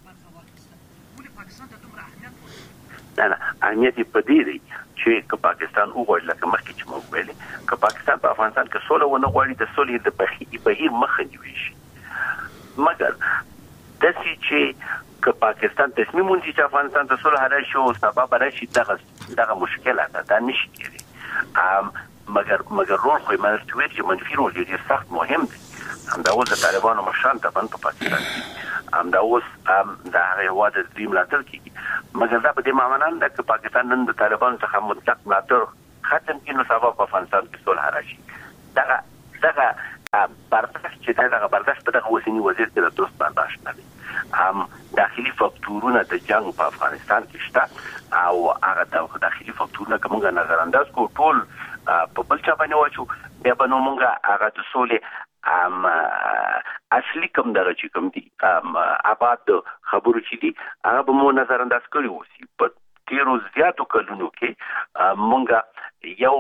نه نه اهمیت په دې دی چې که پاکستان وګوري لکه مخکې چې موږ ویلي که پاکستان په افغانستان کې سوله ونه غواړي د سولې د بهیر مخه نیوي شي مګر داسې چې که پاکستان تصمیم ونیسي چې افغانستان ته سوله راشي او سبا به راشي دغه دغه مشکله ده دا نشي کېدی مګر مګر رول خو یې مې ویل چې منفي رول ډېر سخت مهم دی همدا اوس د طالبانو مشران طبعا په پاکستان کې همدا اوس د هغه هېواد د دوی ملاتړ کېږي مګر دا په دې معنا نه ده چې پاکستان نن د طالبانو څخه مطلق ملاتړ ختم کړي نو سبا په افغانستان کې صلح راشي دغه دغه برداشت چې دغه برداشت په دغه اوسني وضعیت کې د درست برداشت نه دی هم داخلي فاکتورونه د جنگ په افغانستان کې شته او هغه د داخلي فاکتورونه کومه نظر انداز کو ټول په بل چا باندې واچو بیا به نو مونږه هغه د سولې ام اصلي کوم دغه چې کوم دي ام آباد خبرو چې دي هغه به مو نظر انداز کړی وسی په تیرو زیاتو کلونو کې مونږه یو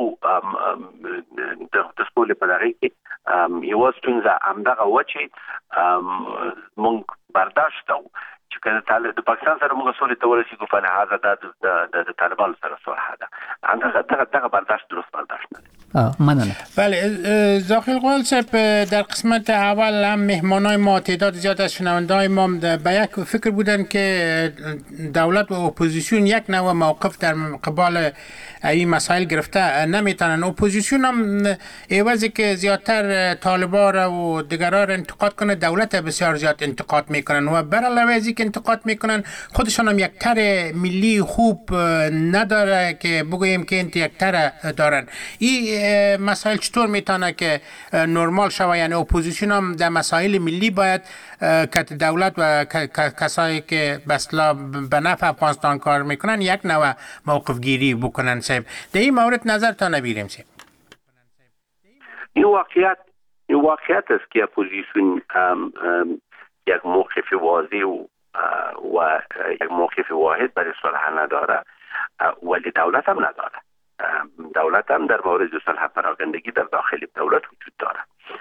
د سولې په لارې کې یو ستونزه همدغه و چې مونږ برداشت کوو چې کله د پاکستان سره موږ سولې ته ورسېږو په لحاظه د طالبانو سره صلح ده همدغه دغه دغه برداشت درست برداشت نه مننه. بله زاخیلوال صاحب در قسمت اول هم مهمانای ما تعداد زیاد از شنونده‌های ما به یک فکر بودن که دولت و اپوزیسیون یک نوع موقف در قبال این مسائل گرفته نمیتونن اپوزیسیون هم عوضی که زیادتر طالبان و دیگران انتقاد کنه دولت بسیار زیاد انتقاد میکنن و بر علاوه از اینکه انتقاد میکنن خودشان هم یک تر ملی خوب نداره که بگوییم که انت یک تر دارن این مسائل چطور میتونه که نرمال شوه یعنی اپوزیسیون هم در مسائل ملی باید که دولت و کسایی که بسلا به نفع افغانستان کار میکنن یک نوع موقف گیری بکنن صاحب در این مورد نظر تا نبیریم صاحب این واقعیت این واقعیت است که اپوزیسیون یک موقف واضح و و یک موقف واحد برای صلح نداره ولی دولت هم نداره دولت هم در مورد صلح پراگندگی در داخل دولت وجود داره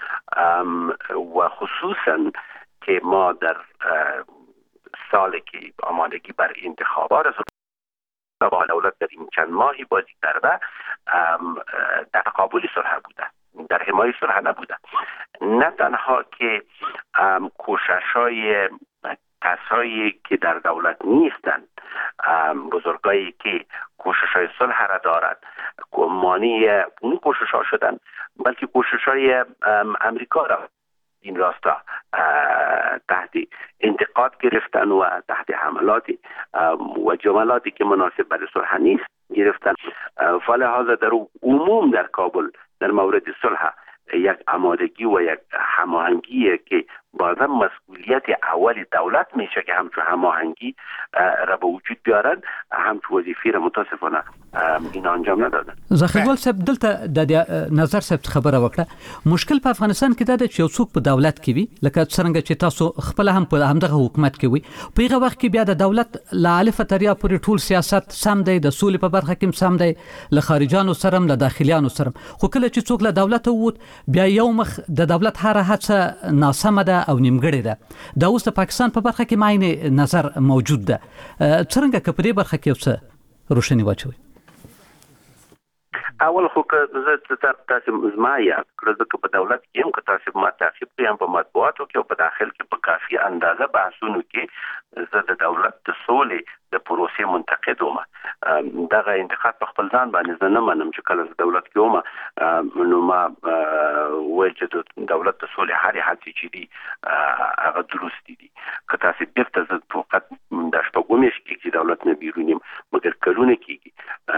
و خصوصا که ما در سالی که آمادگی بر انتخابات با دولت در این چند ماهی بازی کرده در تقابل صلح بوده در حمایت صلح نبوده نه تنها که کوشش‌های کسایی که در دولت نیستند بزرگایی که کوشش‌های صلح را دارد مانی اون کوشش‌ها شدن بلکه کوشش‌های امریکا را این راستا تحت انتقاد گرفتن و تحت حملات و جملاتی که مناسب برای صلح نیست گرفتن فلهذا در عموم در کابل در مورد صلح یک آمادگی و یک هماهنگی که بازم مسئولیت اول دولت میشه که همچون هماهنگی را به وجود بیارن، همچون وظیفه را متاسفانه این انجام ندادن. زخیروال صاحب دلته د نظر صاحب خبره وکړه، مشکل په افغانستان کې دا د یو څوک په دولت کې وي لکه څنګه چې تاسو خپل هم په همدغه حکومت کې وي، په هغه وخت کې بیا د دولت له الف تریا پورې ټول سیاست سم دی، د سولې په برخه کې سم دی، له خارجانو سره له داخليانو سره، خو کله چې څوک له دولت ووت بیا یو مخ د دولت هر هڅه ناسمه ده او نیمګړې ده. دا اوس د پاکستان په برخه کې ماینه نظر موجود ده، څنګه که په دې برخه کې اوس روشنی واچوي؟ اول خو که زه تاسو زما یاد کړل چې په دولت کې هم که تاسو ما تعقیب کړئ په مطبوعاتو کې او په داخل کې په کافي اندازه بحثونو کې زه د دولت د سولې د پروسې منتقد وم. دغه انتقاد په خپل ځان باندې زه نه منم چې کله دولت کې وم نو ما وایي چې د دولت د سولې هرې هڅې چې دي هغه درست دي. که تاسو بیرته زه فقط د شپږو میاشتو کې چې دولت نه بیرون یم مګر کلونه کېږي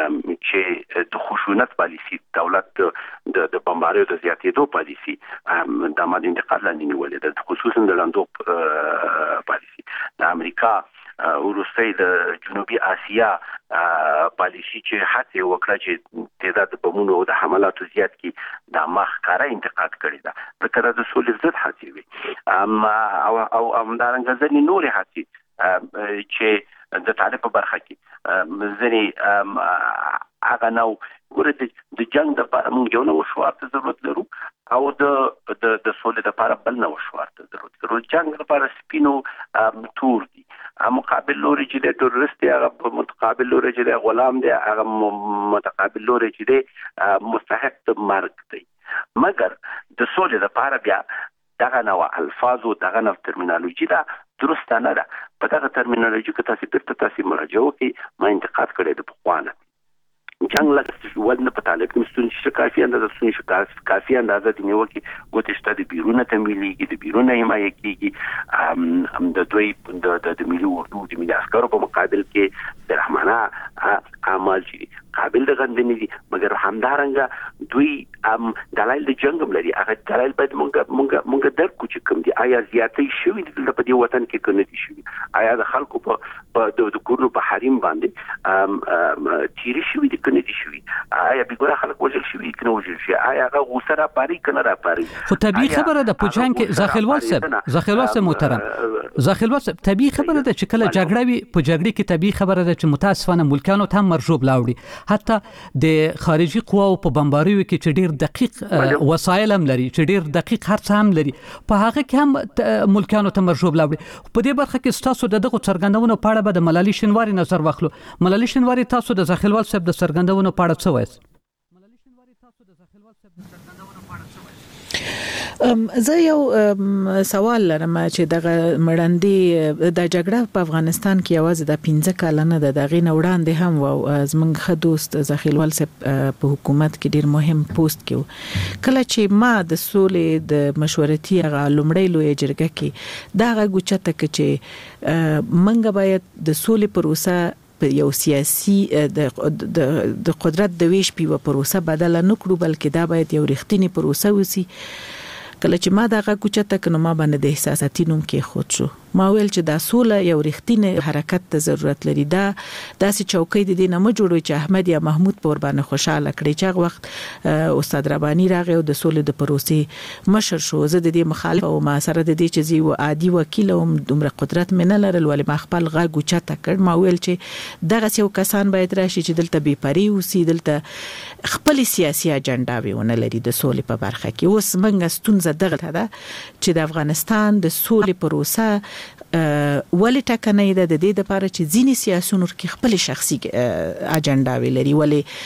چې د خشونت پالیسي دولت د د بمباریو د زیاتېدو پالیسي د ماده انتقاد لاندې نیولې ده، خصوصا د لاندو پالیسي د امریکا وروسته د جنوبي اسیا پالیسي چې هڅه وکړه چې تعداد بمونو او د حملاتو زیات کی د مخکاره انتقاد کړی ده، ځکه د سولې ضد هڅه وي اما او او همدارنګه ځینې نورې هڅې چې د طالب په برخه کې ځینې هغه نو ورته د جنگ د لپاره موږ یو نو شوارته ضرورت لرو او د د د سولې لپاره بل نو شوارته ضرورت لرو. جنگ لپاره سپینو تور دي، مقابل لوري چې د تروریست هغه متقابل لوري چې د غلام دی هغه متقابل لوري چې د مستحق د مرګ دی. مګر د سولې لپاره بیا دغه نو الفاظ او دغه نو ترمینالوژي دا درست نه ده. په دغه ترمینالوژي کې تاسو بیرته تاسو مراجعه وکړئ، ما انتقاد کړی د پخوانه جنگ لکه ولنه په طالب کې مستون چې کافي اندازه سونی شو کافي اندازه د نیو کې ګوتې شته د بیرونه تمویلېږي، د بیرونه حمایه کېږي، هم د دوی د د ملي اردو د ملي عسکرو په مقابل کې د رحمانه اعمال چې قابل د غندنې دي، مګر همدارنګه دوی دلایل د جنگ هم لري. هغه دلایل باید مونږ مونږ مونږ درک کړو چې کوم دي، آیا زیاتې شوي دي په دې وطن کې کنه دي شوي، آیا د خلکو په د کورونو په حریم باندې تیری شوي دي کنه دي شوي، آیا بګوره خلک وژل شوي کنه وژل شوي، آیا هغه غوسه را پاري کنه را پاري. خو طبيعي خبره ده په جنگ کې زاخیلوال صاحب زاخیلوال صاحب محترم زاخیلوال صاحب طبيعي خبره ده چې کله جګړه وي په جګړه کې طبيعي خبره ده چې متاسفانه ملکانو ته مرجوب لاوړي، حتی د خارجي قواو په بمباریو کې چې ډیر دقیق وسایل هم لري، چې ډیر دقیق هر څه هم لري، په هغه کې هم ملکانو ته مرجوب لاوړي. په دې برخه کې تاسو د دغه څرګندونو په اړه به د ملالي شینواری نظر واخلو. ملالي شینواری تاسو د زاخیلوال صاحب د څرګندونو په اړه څه وایي؟ ملالي شینواری تاسو د زاخیلوال صاحب د څرګندونو په اړه څه وایي؟ زه یو سوال لرم چې دغه مړندې د جګړه په افغانستان کې یوازې د پنځه کال نه د دغې وړاندې هم و زمونږ ښه دوست زاخیلوال صاحب په حکومت کې ډیر مهم پوسټ کې کله چې ما د سولې د مشورتي هغه لومړی لوی جرګه کې دا هغه ګوچته کې چې منګه باید د سولې پروسه یو سیاسي د د قدرت د ویش په پروسه بدل نه کړو، بلکې دا باید یو رښتینی پروسه وسی. کله چې ما دغه کوچته کنه ما باندې د احساساتي نوم کې خود شو، ما ویل چې دا سوله یو رښتینی حرکت ته ضرورت لري. دا داسې چوکۍ د دې نه مجوړوي چې احمد یا محمود په ور باندې خوشاله کړي چې هغه وخت استاد رباني راغی او د سولې د پروسې مشر شو. زه د دې مخالف او ما سره د دې چې زی و عادي وکیل او دومره قدرت مې نه لرل، ولې ما خپل غږ اوچته کړ. ما ویل چې دغه یو کسان باید راشي چې دلته بې پرې اوسي، دلته خپل سیاسي اجنډا ونه لري د سولې په برخه کې. اوس موږ ستونزه دغه ده چې د افغانستان د سولې پروسه ولې ټکنۍ ده، د دې لپاره چې ځینې سیاسيونو کې خپل شخصي اجنډا ولري،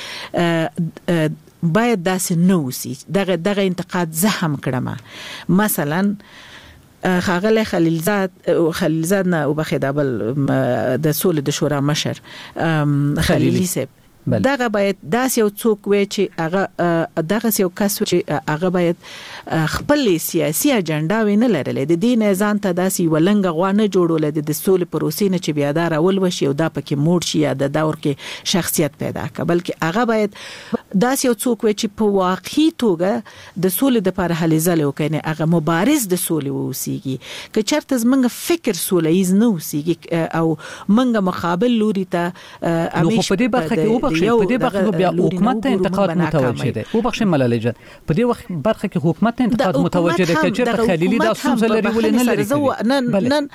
ولې باید داسې نه وسی. دغه دغه انتقاد زه هم کړم. مثلا خاغله خلیلزاد خلیلزاد نه وبخیدابل د سولې د شورا مشر خلیلی صاحب دغه باید داس یو څوک وي چې هغه دغه یو کس چې هغه باید خپل سیاسي اجنډا وینه لرلې د دې نه ځان ته داسي ولنګ غوانه جوړول د سولې پروسې نه چې بیا دا راول وشي او دا پکې موډ شي یا د دور کې شخصیت پیدا کړي، بلکې هغه باید داس یو څوک وي چې په واقعي توګه د سولې د لپاره هلې ځلې وکړي، هغه مبارز د سولې ووسیږي. که چېرته زمونږ فکر سولهیز نه وسیږي او مونږ مقابل لوري ته همیشه په دې برخه کې وبخښي، په دې برخه کې بیا حکومت ته انتقاد متوجه دی. وبخښي ملالۍ جان، په دې وخت برخه کې حکومت ته انتقاد متوجه دی چې چېرته خلیلي دا ستونزه لري ولې نه لري. نن نن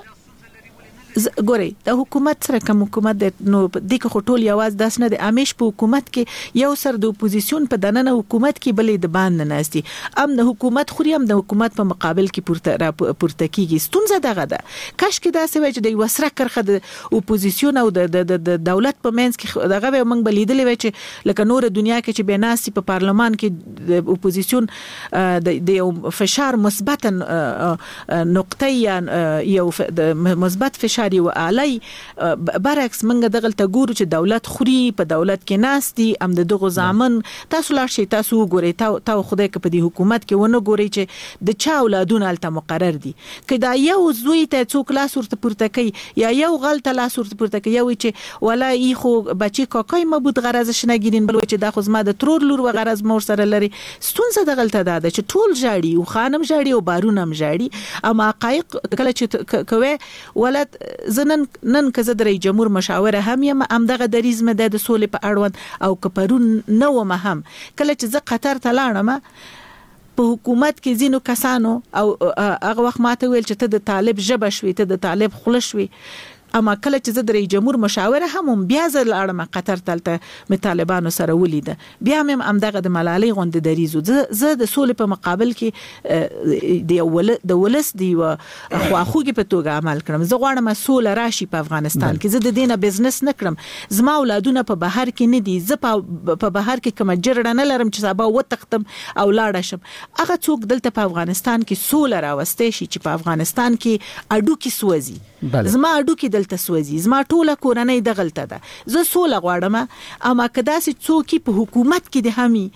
ګوري د حکومت سره کوم حکومت د نو د کې ټول یواز داس نه د امیش په حکومت کې یو سر د اپوزیسیون په دننه حکومت کې بلې د باندې نهستي ام د حکومت خوري ام د حکومت په مقابل کې پورته پورته کیږي. ستونزه دغه ده کاش کې دا سوي چې د وسره کرخه د اپوزیسیون او د د دولت په منځ کې دغه موږ بلیدلې و چې لکه نور دنیا کې چې بناسي په پارلمان کې د اپوزیسیون د یو فشار مثبت نقطه یا یو مثبت فشار او علی برعکس منګه دغه ته ګورو چې دولت خوري په دولت کې ناستي ام د دغه ځامن تاسو لا شي تاسو ګوري تا تا خدای کې په دې حکومت کې ونه ګوري چې د چا اولادونه الته مقرر دي کدا یو زوی ته څوک لا صورت پورته کوي یا یو غلطه لا صورت پورته کوي یو چې ولا ای خو بچی کاکای مبود غرض شنه ګیرین بل چې د خو زما د ترور لور و غرض مور سره لري. ستونزه د غلطه ده چې ټول جاړي او خانم جاړي او بارونم جاړي اما حقایق کله چې کوي ولادت زنن نن کزه د رئیس جمهور مشاوره هم یم ام دغه دریز مده د سولې په اړوند او کپرون نو مهم کله چې زه قطر ته لاړم په حکومت کې زینو کسانو او هغه وخت ماته ویل چې ته د طالب ژبه شوي ته د طالب خلش وي اما کله چې زه د رئیس جمهور مشاوره هم بیا زه لاړم قطر تلته می طالبانو سره ولیده بیا هم ام دغه د ملالۍ غوند دریزو زه د سولې په مقابل کې د ول د ولس دی او خواخوږي په توګه عمل کړم. زه غواړم سوله راشي په افغانستان کې، زه د دینه بزنس نه کړم، زما اولادونه په بهر کې نه دي، زه په بهر کې کوم جرړه نه لرم چې سبا وتختم او لاړ شم. هغه څوک دلته په افغانستان کې سوله راوستي شي چې په افغانستان کې اډو کې سوځي زما اډو کې دلته سوځي زما ټوله کورنۍ د غلطه ده. زه سوله غواړم اما کدا سي څوک په حکومت کې د همي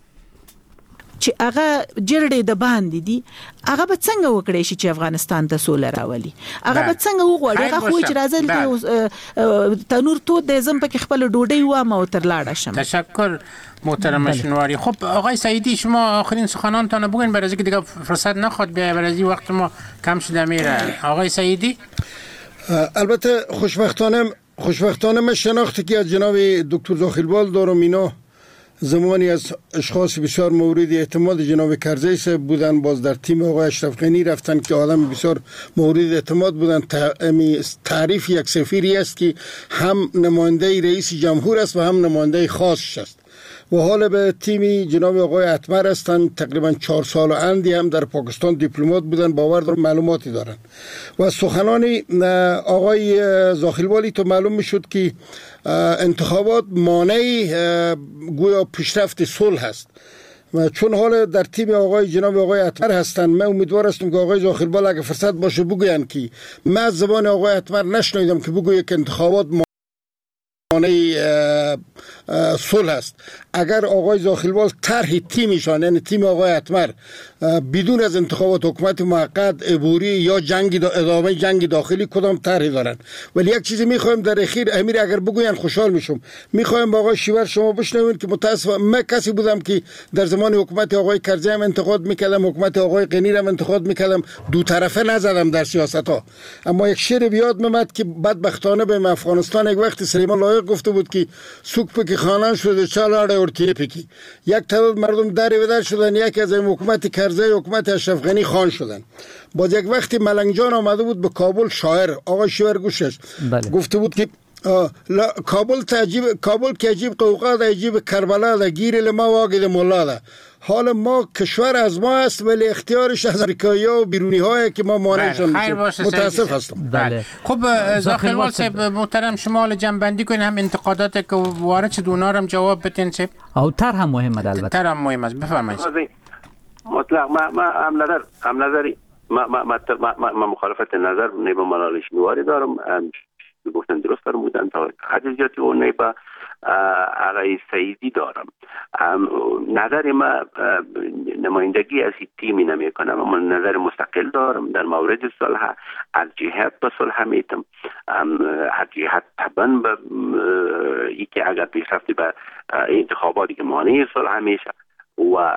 چې هغه جرړې د باندې دي هغه به څنګه وکړي چې افغانستان ته سوله راولي، هغه به څنګه وغواړي هغه خو چې راځي تنور تو د زم په خپل ډوډۍ و ما تر لاړه شم. تشکر محترم شنواری. خب آقای سعیدی شما آخرین سخنانتان بگوین برای اینکه دیگه فرصت نخواد بیای برای وقت ما کم شده میره. آقای سعیدی البته خوشبختانه خوشبختانه من شناختی که از جناب دکتر زاخیلوال دارم اینا زمانی از اشخاص بسیار مورد اعتماد جناب کرزی صاحب بودن، باز در تیم آقای اشرف غنی رفتن که آدم بسیار مورد اعتماد بودن. تعریف یک سفیری است که هم نماینده رئیس جمهور است و هم نماینده خاصش است و حال به تیمی جناب آقای اتمر هستند، تقریبا چهار سال و اندی هم در پاکستان دیپلمات بودن، باور دارم معلوماتی دارن. و سخنان آقای زاخیلوالی تو معلوم میشد که انتخابات مانع گویا پیشرفت صلح هست و چون حال در تیم آقای جناب آقای اتمر هستند من امیدوار هستم که آقای زاخیلوال اگه فرصت باشه بگوین که من از زبان آقای اتمر نشنیدم که بگویه که انتخابات صلح است. اگر آقای زاخیلوال طرح تیمشان یعنی تیم آقای اتمر بدون از انتخابات حکومت موقت عبوری یا جنگ دا ادامه جنگ داخلی کدام طرحی دارن، ولی یک چیزی میخوایم در اخیر امیر اگر بگوین خوشحال میشم. میخوایم با آقای شیور شما بشنوین که متاسفم من کسی بودم که در زمان حکومت آقای کرزی هم انتقاد میکردم، حکومت آقای غنی هم انتقاد میکردم، دو طرفه نزدم در سیاست ها. اما یک شعر بیاد میاد که بدبختانه به افغانستان یک وقت سلیمان لایق گفته بود که سوک پکی خانان شده چالاده اور پکی یک تعداد مردم دری و در شدن، یکی از این حکومت کرزی حکومت اشرف غنی خان شدن. باز یک وقتی ملنگ جان آمده بود به کابل، شاعر آقای شیور گوشش بله. گفته بود که کابل تعجیب کابل که عجیب قوقا ده عجیب کربلا ده گیر لما واگد مولا ده. حال ما کشور از ما است ولی اختیارش از امریکایی‌ها و بیرونی هایی که ما مانعشان میشیم. متاسف هستم. بله. خب زاخیلوال صاحب محترم شما جنبندی کنین هم انتقادات که وارد شد اونا هم جواب بدین صاحب. او تر هم مهمه البته. تر هم مهم است. بفرمایید. مطلق ما ما هم نظر هم نظری ما ما ما ما مخالفت نظر نیبا ملالش نواری دارم. گفتن درست فرمودن تا حد زیادی و نیبا آقای سعیدی دارم. نظر ما نمایندگی از این تیمی نمی کنم، اما نظر مستقل دارم در مورد صلح. از جهت به صلح میتم، از جهت طبعا به ای که اگر پیشرفتی به انتخاباتی که مانع صلح میشه و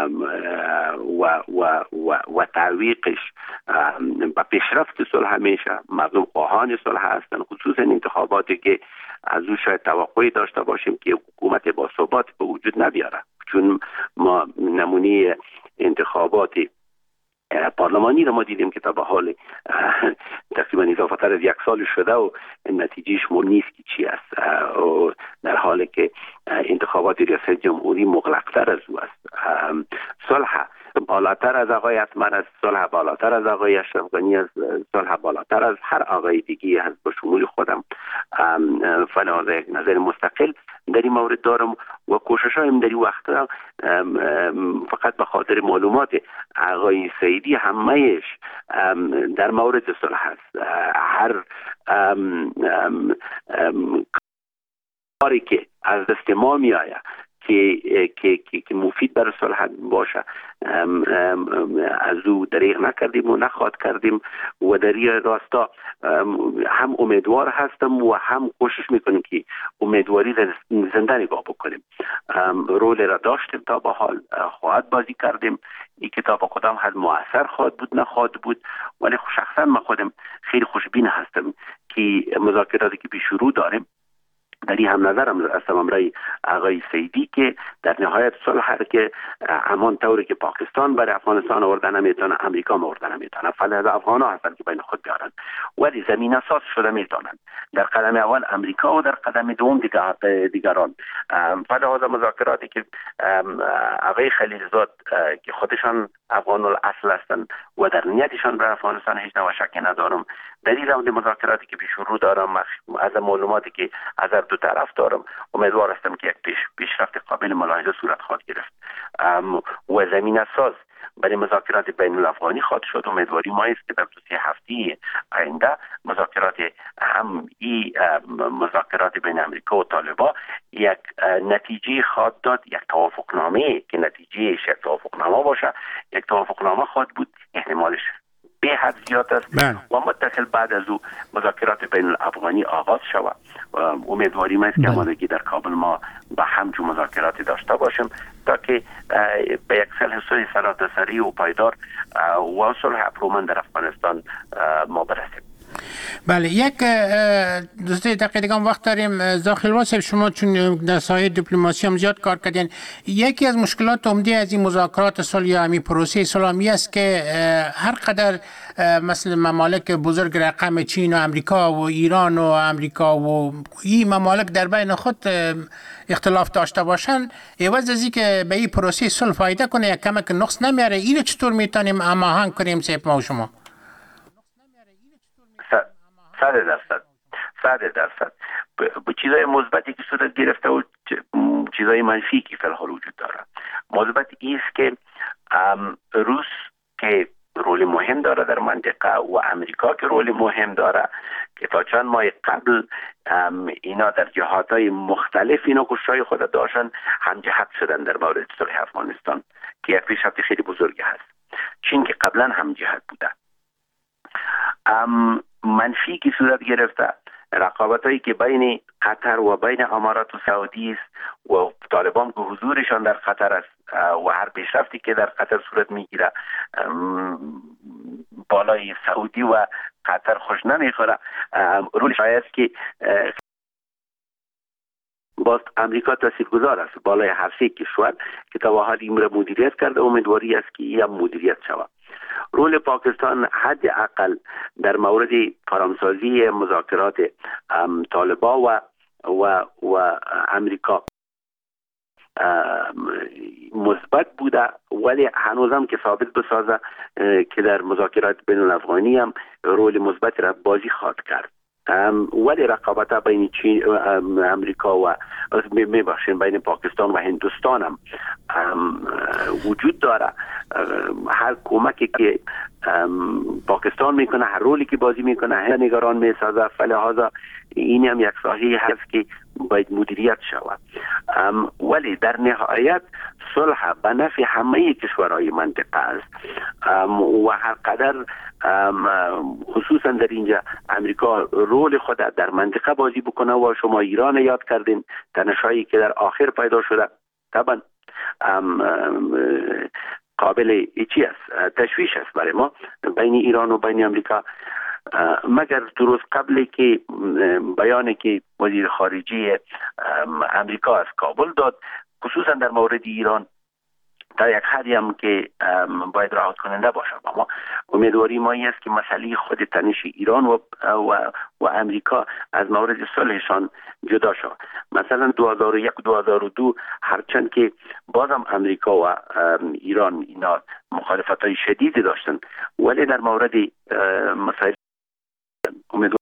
و و و و تعویقش به پیشرفت صلح میشه. مردم خواهان صلح هستن، خصوصا انتخاباتی که از او شاید توقعی داشته باشیم که حکومت با ثبات به وجود نبیاره، چون ما نمونه انتخابات پارلمانی رو ما دیدیم که تا به حال تقریبا اضافه تر از یک سال شده و نتیجهش مهم نیست که چی است، در حالی که انتخابات ریاست جمهوری مغلق‌تر از او است. صلح بالاتر از آقای اتمر است، صلح بالاتر از آقای اشرف غنی است، صلح بالاتر از هر آقای دیگی هست به شمول خودم. فلذا یک نظر مستقل در این مورد دارم و کوشش هایم در این وقت فقط به خاطر معلومات آقای سعیدی همهش در مورد صلح است. هر ام ام ام کاری که از دست ما می آید که که که مفید برای صلح باشه ام ام از او دریغ نکردیم و نخواد کردیم و در این راستا هم امیدوار هستم و هم کوشش میکنیم که امیدواری را زنده نگاه بکنیم. رول را داشتیم تا به حال، خواهد بازی کردیم. این کتاب کدام حد مؤثر خواهد بود نخواهد بود، ولی شخصا من خودم خیلی خوشبین هستم که مذاکراتی که پیش رو داریم در این هم نظرم هستم امرای آقای سعیدی که در نهایت صلح که همان طوری که پاکستان برای افغانستان آوردن نمیتونه، امریکا آوردن نمیتونه، فلذا افغان ها هستن که بین خود بیارن، ولی زمین اساس شده میتونن در قدم اول امریکا و در قدم دوم دیگر دیگران. فلذا مذاکراتی که آقای خلیلزاد که خودشان افغان الاصل هستن و در نیتشان برای افغانستان هیچ نوع شکی ندارم، در این راند مذاکراتی که پیش رو دارم از معلوماتی که از هر دو طرف دارم امیدوار هستم که یک پیش پیشرفت قابل ملاحظه صورت خواهد گرفت و زمین اساس برای مذاکرات بین الافغانی خواهد شد. امیدواری ما است که در دو سه هفته آینده مذاکرات هم ای مذاکرات بین امریکا و طالبان یک نتیجه خواهد داد، یک توافقنامه که نتیجهش یک توافقنامه باشه، یک توافقنامه خواهد بود، احتمالش به حد زیاد است بله. و متصل بعد از او مذاکرات بین الافغانی آغاز شود. امیدواری ما است که آمادگی در کابل ما به همچون مذاکراتی داشته باشیم تا که به یک صلح سراسری و پایدار و صلح پرومن در افغانستان ما برسیم. بله، یک دو سه دقیقه دیگه وقت داریم. زاخیلوا صاحب، شما چون در ساحه دیپلماسی هم زیاد کار کردین، یکی از مشکلات عمده از این مذاکرات صلح یا همین پروسه صلح است که هر قدر مثل ممالک بزرگ رقم چین و امریکا و ایران و امریکا و این ممالک در بین خود اختلاف داشته باشن، عوض از اینکه به این پروسه صلح فایده کنه یک کمک نقص نمیاره. اینو چطور میتونیم هماهنگ کنیم صاحب ما و شما؟ صد درصد صد درصد به چیزای مثبتی که صورت گرفته و چیزای منفی که فی الحال وجود داره. مثبت است که روس که رول مهم داره در منطقه و امریکا که رول مهم داره که تا چند ماه قبل اینا در جهاتهای مختلف اینا کوشش‌های خود داشتن، همجهت شدن در مورد صلح افغانستان که یک پیشرفت خیلی بزرگی هست. چین که قبلا همجهت بوده. منفی که صورت گرفته رقابت هایی که بین قطر و بین امارات و سعودی است و طالبان که حضورشان در قطر است و هر پیشرفتی که در قطر صورت میگیره بالای سعودی و قطر خوش نمیخوره. رولش است که باز امریکا تاثیرگذار است بالای هر که شود که تا به حال این را مدیریت کرده. امیدواری است که این مدیریت شود. رول پاکستان حد اقل در مورد فرامسازی مذاکرات طالبان و و و امریکا مثبت بوده، ولی هنوزم که ثابت بسازه که در مذاکرات بین الافغانی هم رول مثبت را بازی خواهد کرد. ولی رقابت بین چین امریکا و میبخشین بین پاکستان و هندوستان هم وجود داره. هر کمکی که پاکستان میکنه، هر رولی که بازی میکنه، هر نگران میسازه. فلذا این هم یک ساحه هست که باید مدیریت شود. ولی در نهایت صلح به نفع همه کشورهای منطقه است و هر قدر خصوصا در اینجا امریکا رول خود در منطقه بازی بکنه و شما ایران یاد کردین، تنشایی که در آخر پیدا شده طبعا قابل چی است، تشویش است برای ما بین ایران و بین امریکا. مگر دو روز قبل که بیانی که وزیر خارجه امریکا از کابل داد خصوصا در مورد ایران تا یک حدی هم که باید راحت کننده باشه، اما امیدواری ما است که مسئله خود تنش ایران و و, و امریکا از مورد صلحشان جدا شود. مثلا دو هزار و یک دو هزار و دو هرچند که بازم امریکا و ایران اینا مخالفت‌های شدیدی داشتن، ولی در مورد مسائل امیدواری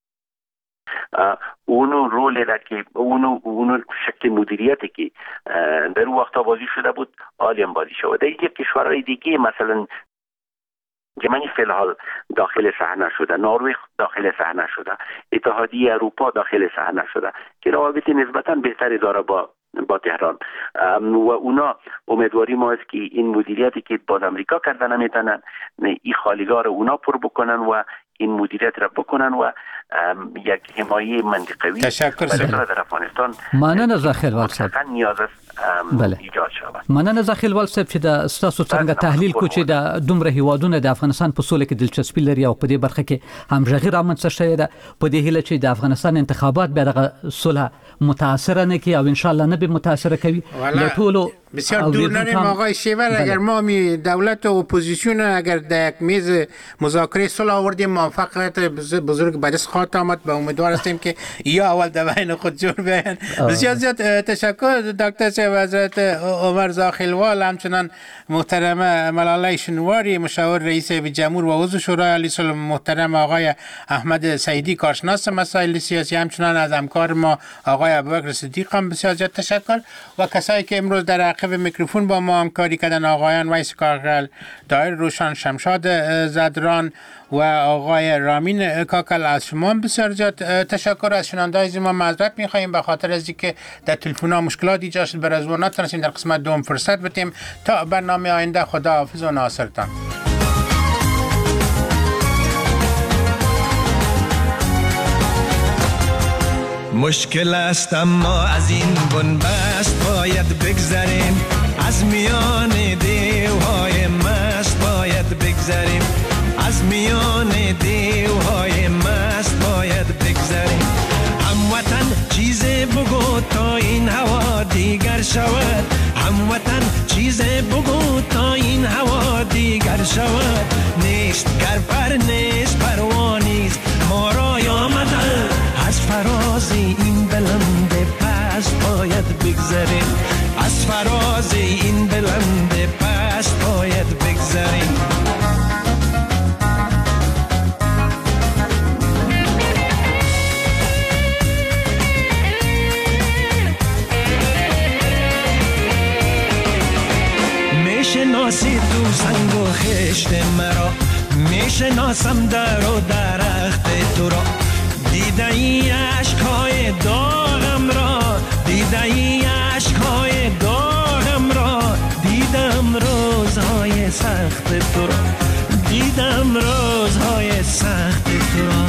اونو رول را که اونو اونو شکل مدیریتی که در اون وقتا بازی شده بود عالی هم بازی شده. دیگه کشورهای دیگه مثلا جمعی فیلحال داخل صحنه شده، نروژ داخل صحنه شده، اتحادیه اروپا داخل صحنه شده که روابط نسبتا بهتری داره با با تهران و اونا امیدواری ما است که این مدیریتی که باز امریکا کردن نمیتونن این خالیگاه رو اونا پر بکنن و این مدیریت را بکنن و یک حمایه منطقوی در افغانستان مننه زخیلوال صاحب نیاز است ایجاد شود. مننه زخیلوال صاحب چې د ستاسو څنګه تحلیل کو چې د دومره هیوادونو د افغانستان په سوله کې دلچسپي لري او په دې برخه کې همغږي رامنځته شوې ده، په دې هیله چې د افغانستان انتخابات به دغه صلح متاثر نه کی او ان شاء الله نه به متاثر کوي. له ټولو بسیار دور نریم آقای شیور، اگر ما می دولت و اپوزیسیون اگر در یک میز مذاکره صلح آوردیم موفقیت بزرگ به دست خواهد آمد و امیدوار هستیم که یا اول در بین خود جور بیاین. بسیار زیاد تشکر دکتر صاحب حضرت عمر زاخیلوال، همچنان محترم ملاله شنواری مشاور رئیس جمهور و عضو شورای عالی صلح، محترم آقای احمد سعیدی کارشناس مسائل سیاسی، همچنان از همکار ما آقای ابوبکر صدیق هم بسیار زیاد تشکر و کسایی که امروز در عقب میکروفون با ما همکاری کردن، آقایان ویس کارگل، دایر روشن، شمشاد زدران و آقای رامین کاکل، از شما هم بسیار زیاد تشکر. از شنوندگان ما معذرت می‌خواهیم به خاطر از اینکه در تلفن‌ها مشکلات ایجاد شد، بر از اون نتونستیم در قسمت دوم فرصت بدیم. تا برنامه آینده خداحافظ و ناصرتان. مشکل است اما از این بنبست باید بگذریم، از میان دیوهای مست باید بگذریم، از میان دیوهای مست باید بگذریم. هموطن چیز بگو تا این هوا دیگر شود، هموطن چیز بگو تا این هوا دیگر شود. نیست گر پر نیست پروانیست ما را آمدن، از فراز این بلند پست باید بگذریم، از فراز این بلند پست باید بگذریم. میشناسی تو سنگ و خشت مرا، میشناسم در و درخت تو را، دیده ای عشقهای داغم را، دیده ای عشقهای داغم را، دیدم روزهای سخت تو را، دیدم روزهای سخت تو را.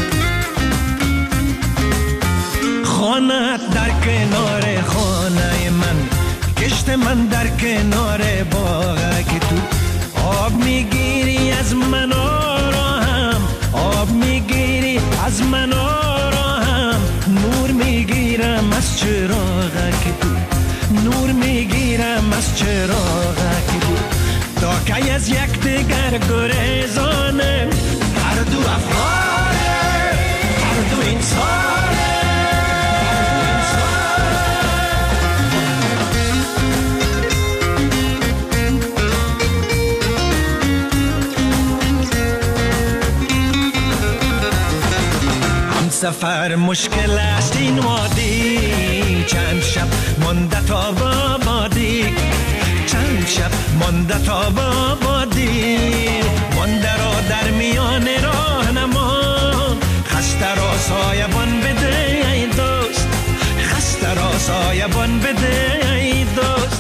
خانه در کنار خانه من، کشت من در کنار باغ که تو آب میگیری از من آرام، آب میگیری از من آرام، نور میگیرم از چراغ که تو، نور میگیرم از چراغ که تو. تا که از یک دیگر گریزانه، هر دو افغانه، هر دو انسانه. سفر مشکل است این وادی، چند شب مانده تا بادی، چند شب مانده تا بادی، مانده را در میان راه نمان، خسته را سایبان بده ای دوست، خسته را سایبان بده ای دوست.